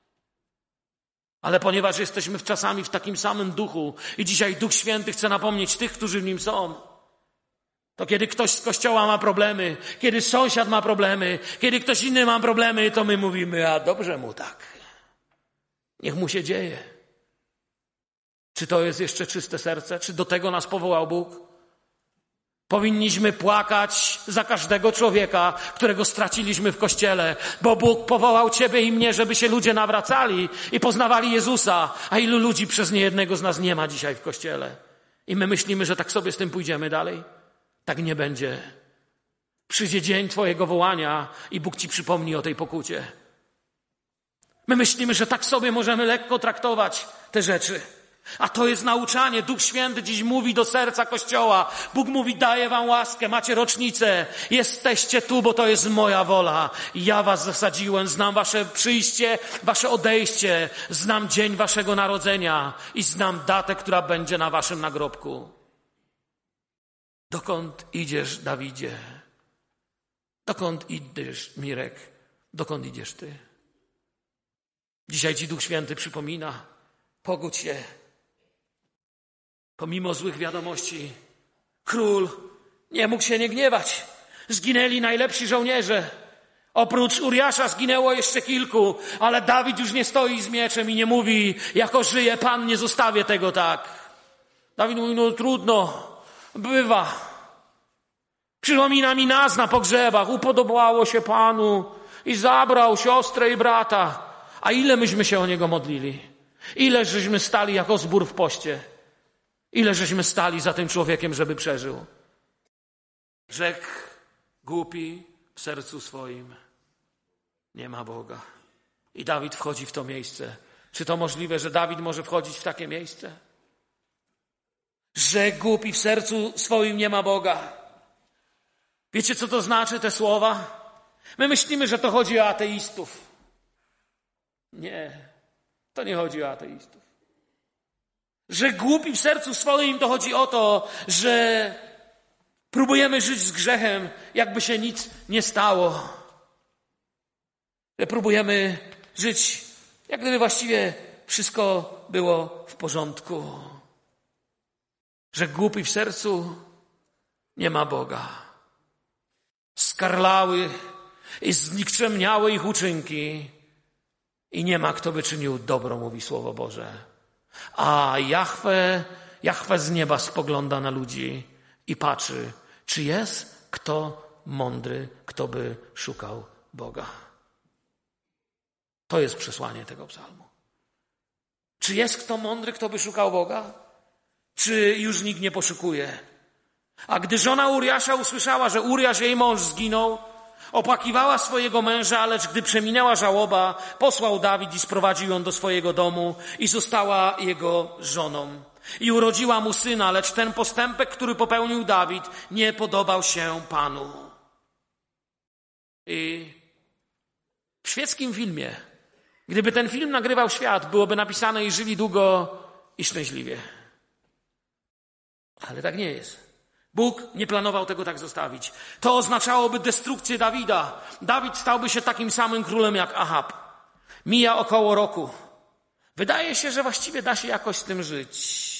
Ale ponieważ jesteśmy czasami w takim samym duchu i dzisiaj Duch Święty chce napomnieć tych, którzy w nim są, to kiedy ktoś z kościoła ma problemy, kiedy sąsiad ma problemy, kiedy ktoś inny ma problemy, to my mówimy: a dobrze mu tak. Niech mu się dzieje. Czy to jest jeszcze czyste serce? Czy do tego nas powołał Bóg? Powinniśmy płakać za każdego człowieka, którego straciliśmy w Kościele, bo Bóg powołał ciebie i mnie, żeby się ludzie nawracali i poznawali Jezusa, a ilu ludzi przez niejednego z nas nie ma dzisiaj w Kościele. I my myślimy, że tak sobie z tym pójdziemy dalej. Tak nie będzie. Przyjdzie dzień twojego wołania i Bóg ci przypomni o tej pokucie. My myślimy, że tak sobie możemy lekko traktować te rzeczy. A to jest nauczanie. Duch Święty dziś mówi do serca Kościoła. Bóg mówi: daję wam łaskę, macie rocznicę. Jesteście tu, bo to jest moja wola. Ja was zasadziłem, znam wasze przyjście, wasze odejście. Znam dzień waszego narodzenia i znam datę, która będzie na waszym nagrobku. Dokąd idziesz, Dawidzie? Dokąd idziesz, Mirek? Dokąd idziesz ty? Dzisiaj ci Duch Święty przypomina: pogódź się. Pomimo złych wiadomości, król nie mógł się nie gniewać. Zginęli najlepsi żołnierze. Oprócz Uriasza zginęło jeszcze kilku, ale Dawid już nie stoi z mieczem i nie mówi: jako żyje Pan, nie zostawię tego tak. Dawid mówi: no trudno, bywa. Przypomina mi nas na pogrzebach. Upodobało się Panu i zabrał siostrę i brata. A ile myśmy się o niego modlili? Ile żeśmy stali jako zbór w poście? Ile żeśmy stali za tym człowiekiem, żeby przeżył? Rzekł głupi w sercu swoim: nie ma Boga. I Dawid wchodzi w to miejsce. Czy to możliwe, że Dawid może wchodzić w takie miejsce? Rzekł głupi w sercu swoim: nie ma Boga. Wiecie, co to znaczy te słowa? My myślimy, że to chodzi o ateistów. Nie, to nie chodzi o ateistów. Że głupi w sercu swoim, to chodzi o to, że próbujemy żyć z grzechem, jakby się nic nie stało. Że próbujemy żyć, jak gdyby właściwie wszystko było w porządku. Że głupi w sercu, nie ma Boga. Skarlały i znikczemniały ich uczynki i nie ma kto by czynił dobro, mówi Słowo Boże. A Jahwe z nieba spogląda na ludzi i patrzy, czy jest kto mądry, kto by szukał Boga. To jest przesłanie tego psalmu. Czy jest kto mądry, kto by szukał Boga? Czy już nikt nie poszukuje? A gdy żona Uriasza usłyszała, że Uriasz, jej mąż, zginął, opłakiwała swojego męża, lecz gdy przeminęła żałoba, posłał Dawid i sprowadził ją do swojego domu i została jego żoną. I urodziła mu syna, lecz ten postępek, który popełnił Dawid, nie podobał się Panu. I w świeckim filmie, gdyby ten film nagrywał świat, byłoby napisane: i żyli długo i szczęśliwie. Ale tak nie jest. Bóg nie planował tego tak zostawić. To oznaczałoby destrukcję Dawida. Dawid stałby się takim samym królem jak Ahab. Mija około roku. Wydaje się, że właściwie da się jakoś z tym żyć.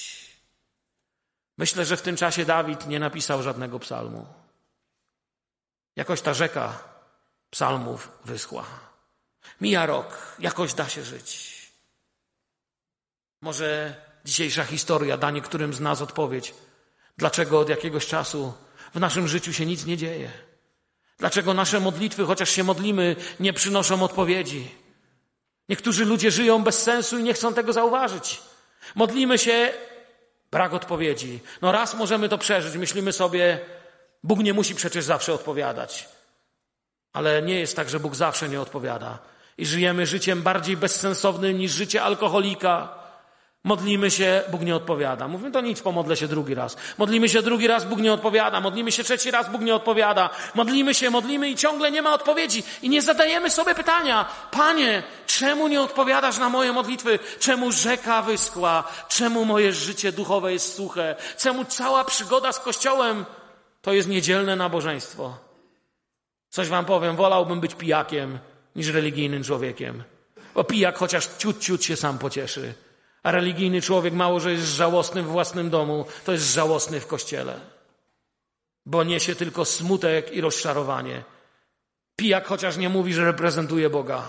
Myślę, że w tym czasie Dawid nie napisał żadnego psalmu. Jakoś ta rzeka psalmów wyschła. Mija rok, jakoś da się żyć. Może dzisiejsza historia da niektórym z nas odpowiedź, dlaczego od jakiegoś czasu w naszym życiu się nic nie dzieje. Dlaczego nasze modlitwy, chociaż się modlimy, nie przynoszą odpowiedzi. Niektórzy ludzie żyją bez sensu i nie chcą tego zauważyć. Modlimy się, brak odpowiedzi. No raz możemy to przeżyć. Myślimy sobie, Bóg nie musi przecież zawsze odpowiadać. Ale nie jest tak, że Bóg zawsze nie odpowiada. I żyjemy życiem bardziej bezsensownym niż życie alkoholika. Modlimy się, Bóg nie odpowiada. Mówimy, to nic, pomodlę się drugi raz. Modlimy się drugi raz, Bóg nie odpowiada. Modlimy się trzeci raz, Bóg nie odpowiada. Modlimy i ciągle nie ma odpowiedzi. I nie zadajemy sobie pytania: Panie, czemu nie odpowiadasz na moje modlitwy? Czemu rzeka wyschła? Czemu moje życie duchowe jest suche? Czemu cała przygoda z Kościołem to jest niedzielne nabożeństwo? Coś wam powiem, wolałbym być pijakiem niż religijnym człowiekiem. Bo pijak chociaż ciut się sam pocieszy. A religijny człowiek mało, że jest żałosny w własnym domu, to jest żałosny w Kościele. Bo niesie tylko smutek i rozczarowanie. Pijak chociaż nie mówi, że reprezentuje Boga.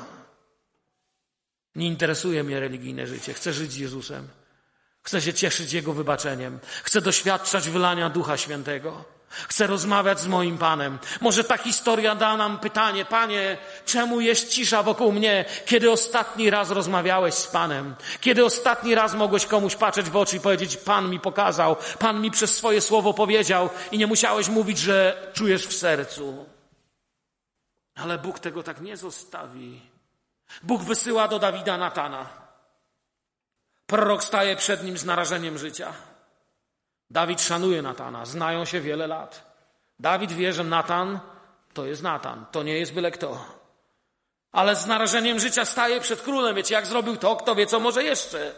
Nie interesuje mnie religijne życie. Chcę żyć z Jezusem. Chcę się cieszyć Jego wybaczeniem. Chcę doświadczać wylania Ducha Świętego. Chcę rozmawiać z moim Panem. Może ta historia da nam pytanie: Panie, czemu jest cisza wokół mnie? Kiedy ostatni raz rozmawiałeś z Panem? Kiedy ostatni raz mogłeś komuś patrzeć w oczy i powiedzieć: Pan mi pokazał, Pan mi przez swoje słowo powiedział, i nie musiałeś mówić, że czujesz w sercu. Ale Bóg tego tak nie zostawi. Bóg wysyła do Dawida Natana. Prorok staje przed nim z narażeniem życia. Dawid szanuje Natana, znają się wiele lat. Dawid wie, że Natan to jest Natan, to nie jest byle kto. Ale z narażeniem życia staje przed królem. Wiecie, jak zrobił to, kto wie, co może jeszcze.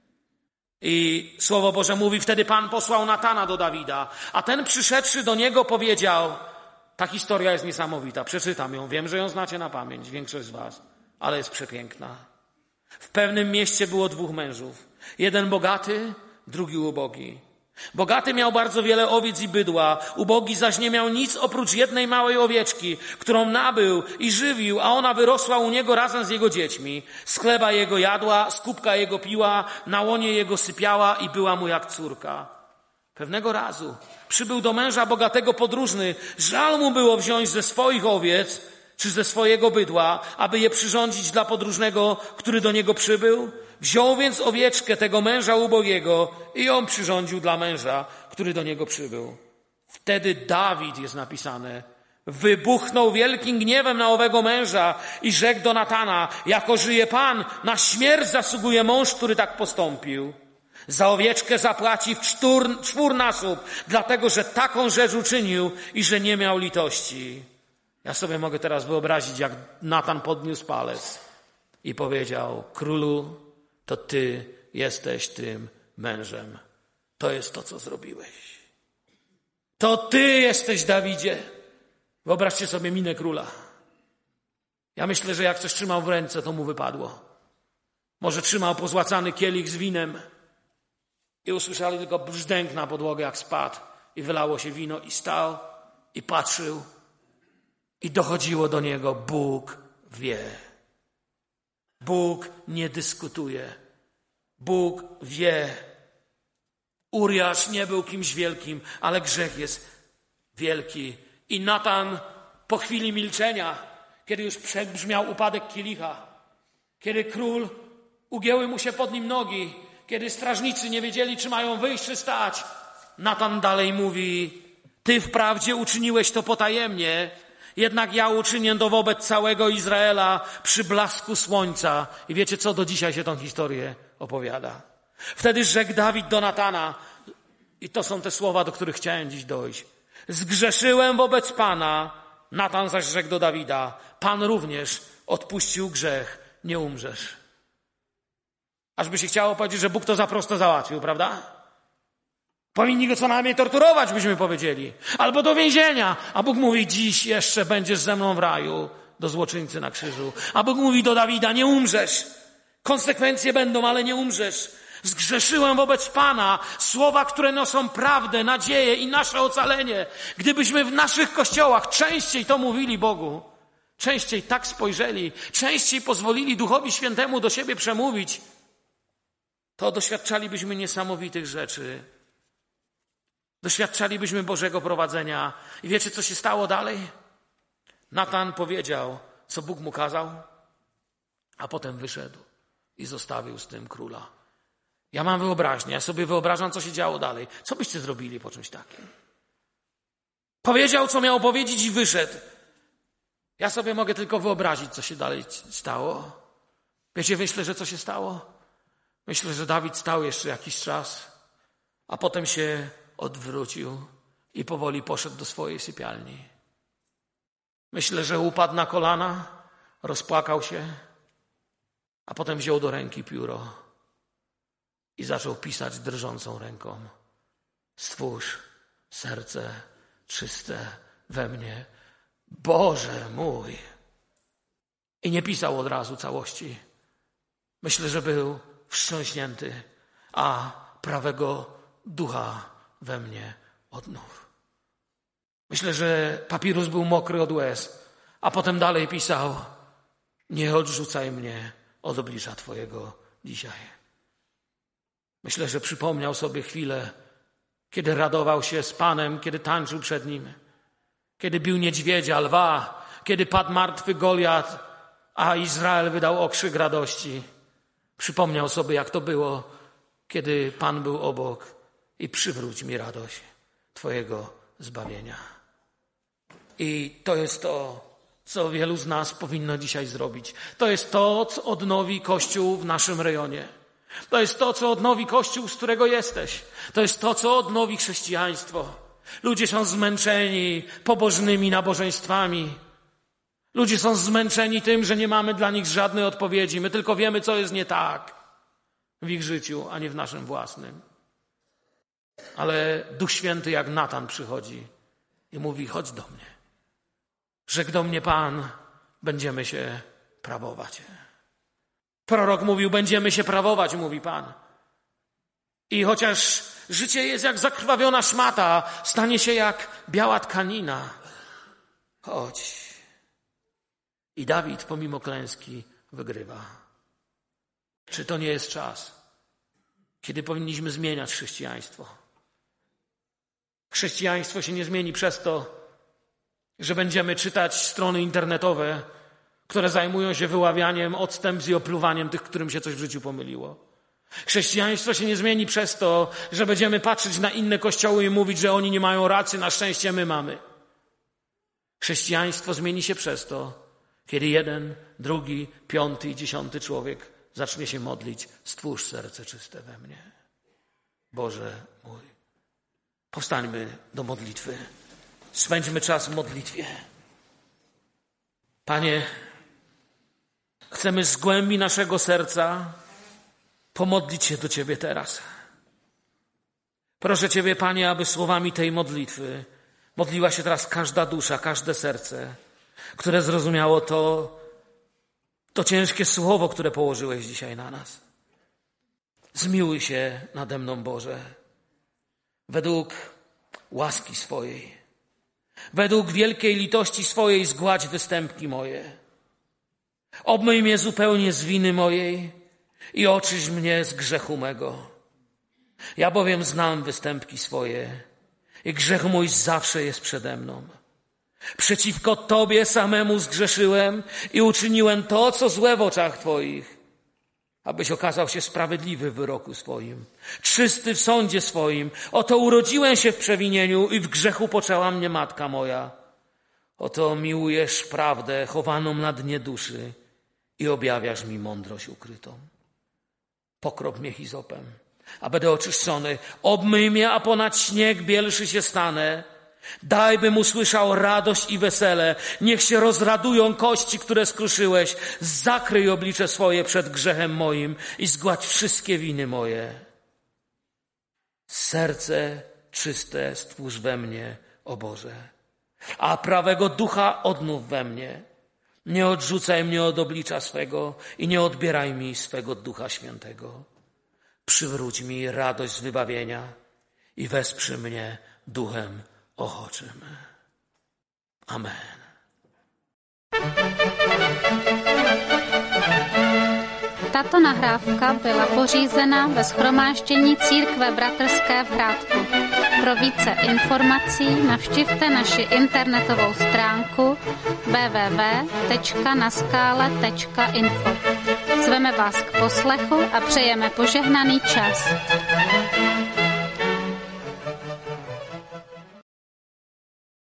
I Słowo Boże mówi: wtedy Pan posłał Natana do Dawida, a ten przyszedłszy do niego powiedział... Ta historia jest niesamowita, przeczytam ją, wiem, że ją znacie na pamięć, większość z was, ale jest przepiękna. W pewnym mieście było 2 mężów. Jeden bogaty, drugi ubogi. Bogaty miał bardzo wiele owiec i bydła, ubogi zaś nie miał nic oprócz jednej małej owieczki, którą nabył i żywił, a ona wyrosła u niego razem z jego dziećmi. Z chleba jego jadła, z kubka jego piła, na łonie jego sypiała i była mu jak córka. Pewnego razu przybył do męża bogatego podróżny. Żal mu było wziąć ze swoich owiec czy ze swojego bydła, aby je przyrządzić dla podróżnego, który do niego przybył. Wziął więc owieczkę tego męża ubogiego i ją przyrządził dla męża, który do niego przybył. Wtedy Dawid, jest napisane, wybuchnął wielkim gniewem na owego męża i rzekł do Natana: jako żyje Pan, na śmierć zasługuje mąż, który tak postąpił. Za owieczkę zapłaci w 4-násób, dlatego że taką rzecz uczynił i że nie miał litości. Ja sobie mogę teraz wyobrazić, jak Natan podniósł palec i powiedział: królu, to ty jesteś tym mężem. To jest to, co zrobiłeś. To ty jesteś, Dawidzie. Wyobraźcie sobie minę króla. Ja myślę, że jak coś trzymał w ręce, to mu wypadło. Może trzymał pozłacany kielich z winem i usłyszeli tylko brzdęk na podłogę, jak spadł, i wylało się wino, i stał i patrzył, i dochodziło do niego: Bóg wie. Bóg nie dyskutuje. Bóg wie. Uriasz nie był kimś wielkim, ale grzech jest wielki. I Natan po chwili milczenia, kiedy już przebrzmiał upadek kielicha, kiedy król, ugięły mu się pod nim nogi, kiedy strażnicy nie wiedzieli, czy mają wyjść, czy stać, Natan dalej mówi: ty wprawdzie uczyniłeś to potajemnie, jednak ja uczynię to wobec całego Izraela przy blasku słońca. I wiecie co? Do dzisiaj się tą historię opowiada. Wtedy rzekł Dawid do Natana, i to są te słowa, do których chciałem dziś dojść: zgrzeszyłem wobec Pana. Natan zaś rzekł do Dawida: Pan również odpuścił grzech, nie umrzesz. Aż by się chciało powiedzieć, że Bóg to za prosto załatwił, prawda? Powinni go co najmniej torturować, byśmy powiedzieli. Albo do więzienia. A Bóg mówi: dziś jeszcze będziesz ze mną w raju, do złoczyńcy na krzyżu. A Bóg mówi do Dawida: nie umrzesz. Konsekwencje będą, ale nie umrzesz. Zgrzeszyłem wobec Pana. Słowa, które niosą prawdę, nadzieję i nasze ocalenie. Gdybyśmy w naszych kościołach częściej to mówili Bogu, częściej tak spojrzeli, częściej pozwolili Duchowi Świętemu do siebie przemówić, to doświadczalibyśmy niesamowitych rzeczy. Doświadczalibyśmy Bożego prowadzenia. I wiecie, co się stało dalej? Natan powiedział, co Bóg mu kazał, a potem wyszedł i zostawił z tym króla. Ja mam wyobraźnię, ja sobie wyobrażam, co się działo dalej. Co byście zrobili po czymś takim? Powiedział, co miał powiedzieć, i wyszedł. Ja sobie mogę tylko wyobrazić, co się dalej stało. Wiecie, myślę, że co się stało? Myślę, że Dawid stał jeszcze jakiś czas, a potem się odwrócił i powoli poszedł do swojej sypialni. Myślę, że upadł na kolana, rozpłakał się, a potem wziął do ręki pióro i zaczął pisać drżącą ręką. Stwórz serce czyste we mnie, Boże mój. I nie pisał od razu całości. Myślę, że był wstrząśnięty, a prawego ducha we mnie odnów. Myślę, że papirus był mokry od łez, a potem dalej pisał: nie odrzucaj mnie od oblicza Twojego dzisiaj. Myślę, że przypomniał sobie chwilę, kiedy radował się z Panem, kiedy tańczył przed Nim, kiedy bił niedźwiedzia, lwa, kiedy padł martwy Goliat, a Izrael wydał okrzyk radości. Przypomniał sobie, jak to było, kiedy Pan był obok i przywróć mi radość Twojego zbawienia. I to jest to, co wielu z nas powinno dzisiaj zrobić. To jest to, co odnowi Kościół w naszym rejonie. To jest to, co odnowi Kościół, z którego jesteś. To jest to, co odnowi chrześcijaństwo. Ludzie są zmęczeni pobożnymi nabożeństwami. Ludzie są zmęczeni tym, że nie mamy dla nich żadnej odpowiedzi. My tylko wiemy, co jest nie tak w ich życiu, a nie w naszym własnym. Ale Duch Święty jak Natan przychodzi i mówi: chodź do mnie. Rzekł do mnie Pan, będziemy się prawować. Prorok mówił: będziemy się prawować, mówi Pan. I chociaż życie jest jak zakrwawiona szmata, stanie się jak biała tkanina. Chodź. I Dawid pomimo klęski wygrywa. Czy to nie jest czas, kiedy powinniśmy zmieniać chrześcijaństwo? Chrześcijaństwo się nie zmieni przez to, że będziemy czytać strony internetowe, które zajmują się wyławianiem odstępstw i opluwaniem tych, którym się coś w życiu pomyliło. Chrześcijaństwo się nie zmieni przez to, że będziemy patrzeć na inne kościoły i mówić, że oni nie mają racji, na szczęście my mamy. Chrześcijaństwo zmieni się przez to, kiedy 1, 2, 5 i 10 człowiek zacznie się modlić: stwórz serce czyste we mnie, Boże mój. Powstańmy do modlitwy. Spędźmy czas w modlitwie. Panie, chcemy z głębi naszego serca pomodlić się do Ciebie teraz. Proszę Ciebie, Panie, aby słowami tej modlitwy modliła się teraz każda dusza, każde serce, które zrozumiało to ciężkie słowo, które położyłeś dzisiaj na nas. Zmiłuj się nade mną, Boże, według łaski swojej. Według wielkiej litości swojej zgładź występki moje. Obmyj mnie zupełnie z winy mojej i oczyść mnie z grzechu mego. Ja bowiem znam występki swoje i grzech mój zawsze jest przede mną. Przeciwko Tobie samemu zgrzeszyłem i uczyniłem to, co złe w oczach Twoich, abyś okazał się sprawiedliwy w wyroku swoim, czysty w sądzie swoim. Oto urodziłem się w przewinieniu i w grzechu poczęła mnie matka moja. Oto miłujesz prawdę chowaną na dnie duszy i objawiasz mi mądrość ukrytą. Pokrop mnie hizopem, a będę oczyszczony. Obmyj mnie, a ponad śnieg bielszy się stanę. Daj, bym usłyszał radość i wesele. Niech się rozradują kości, które skruszyłeś. Zakryj oblicze swoje przed grzechem moim i zgładź wszystkie winy moje. Serce czyste stwórz we mnie, o Boże, a prawego ducha odnów we mnie. Nie odrzucaj mnie od oblicza swego i nie odbieraj mi swego Ducha Świętego. Przywróć mi radość z wybawienia i wesprzyj mnie duchem ochoczym. Amen. Tato nahrávka byla pořízena ve shromáždění Církve Bratrské v Hrádku. Pro více informací navštivte naši internetovou stránku www.naskale.info. Zveme vás k poslechu a přejeme požehnaný čas.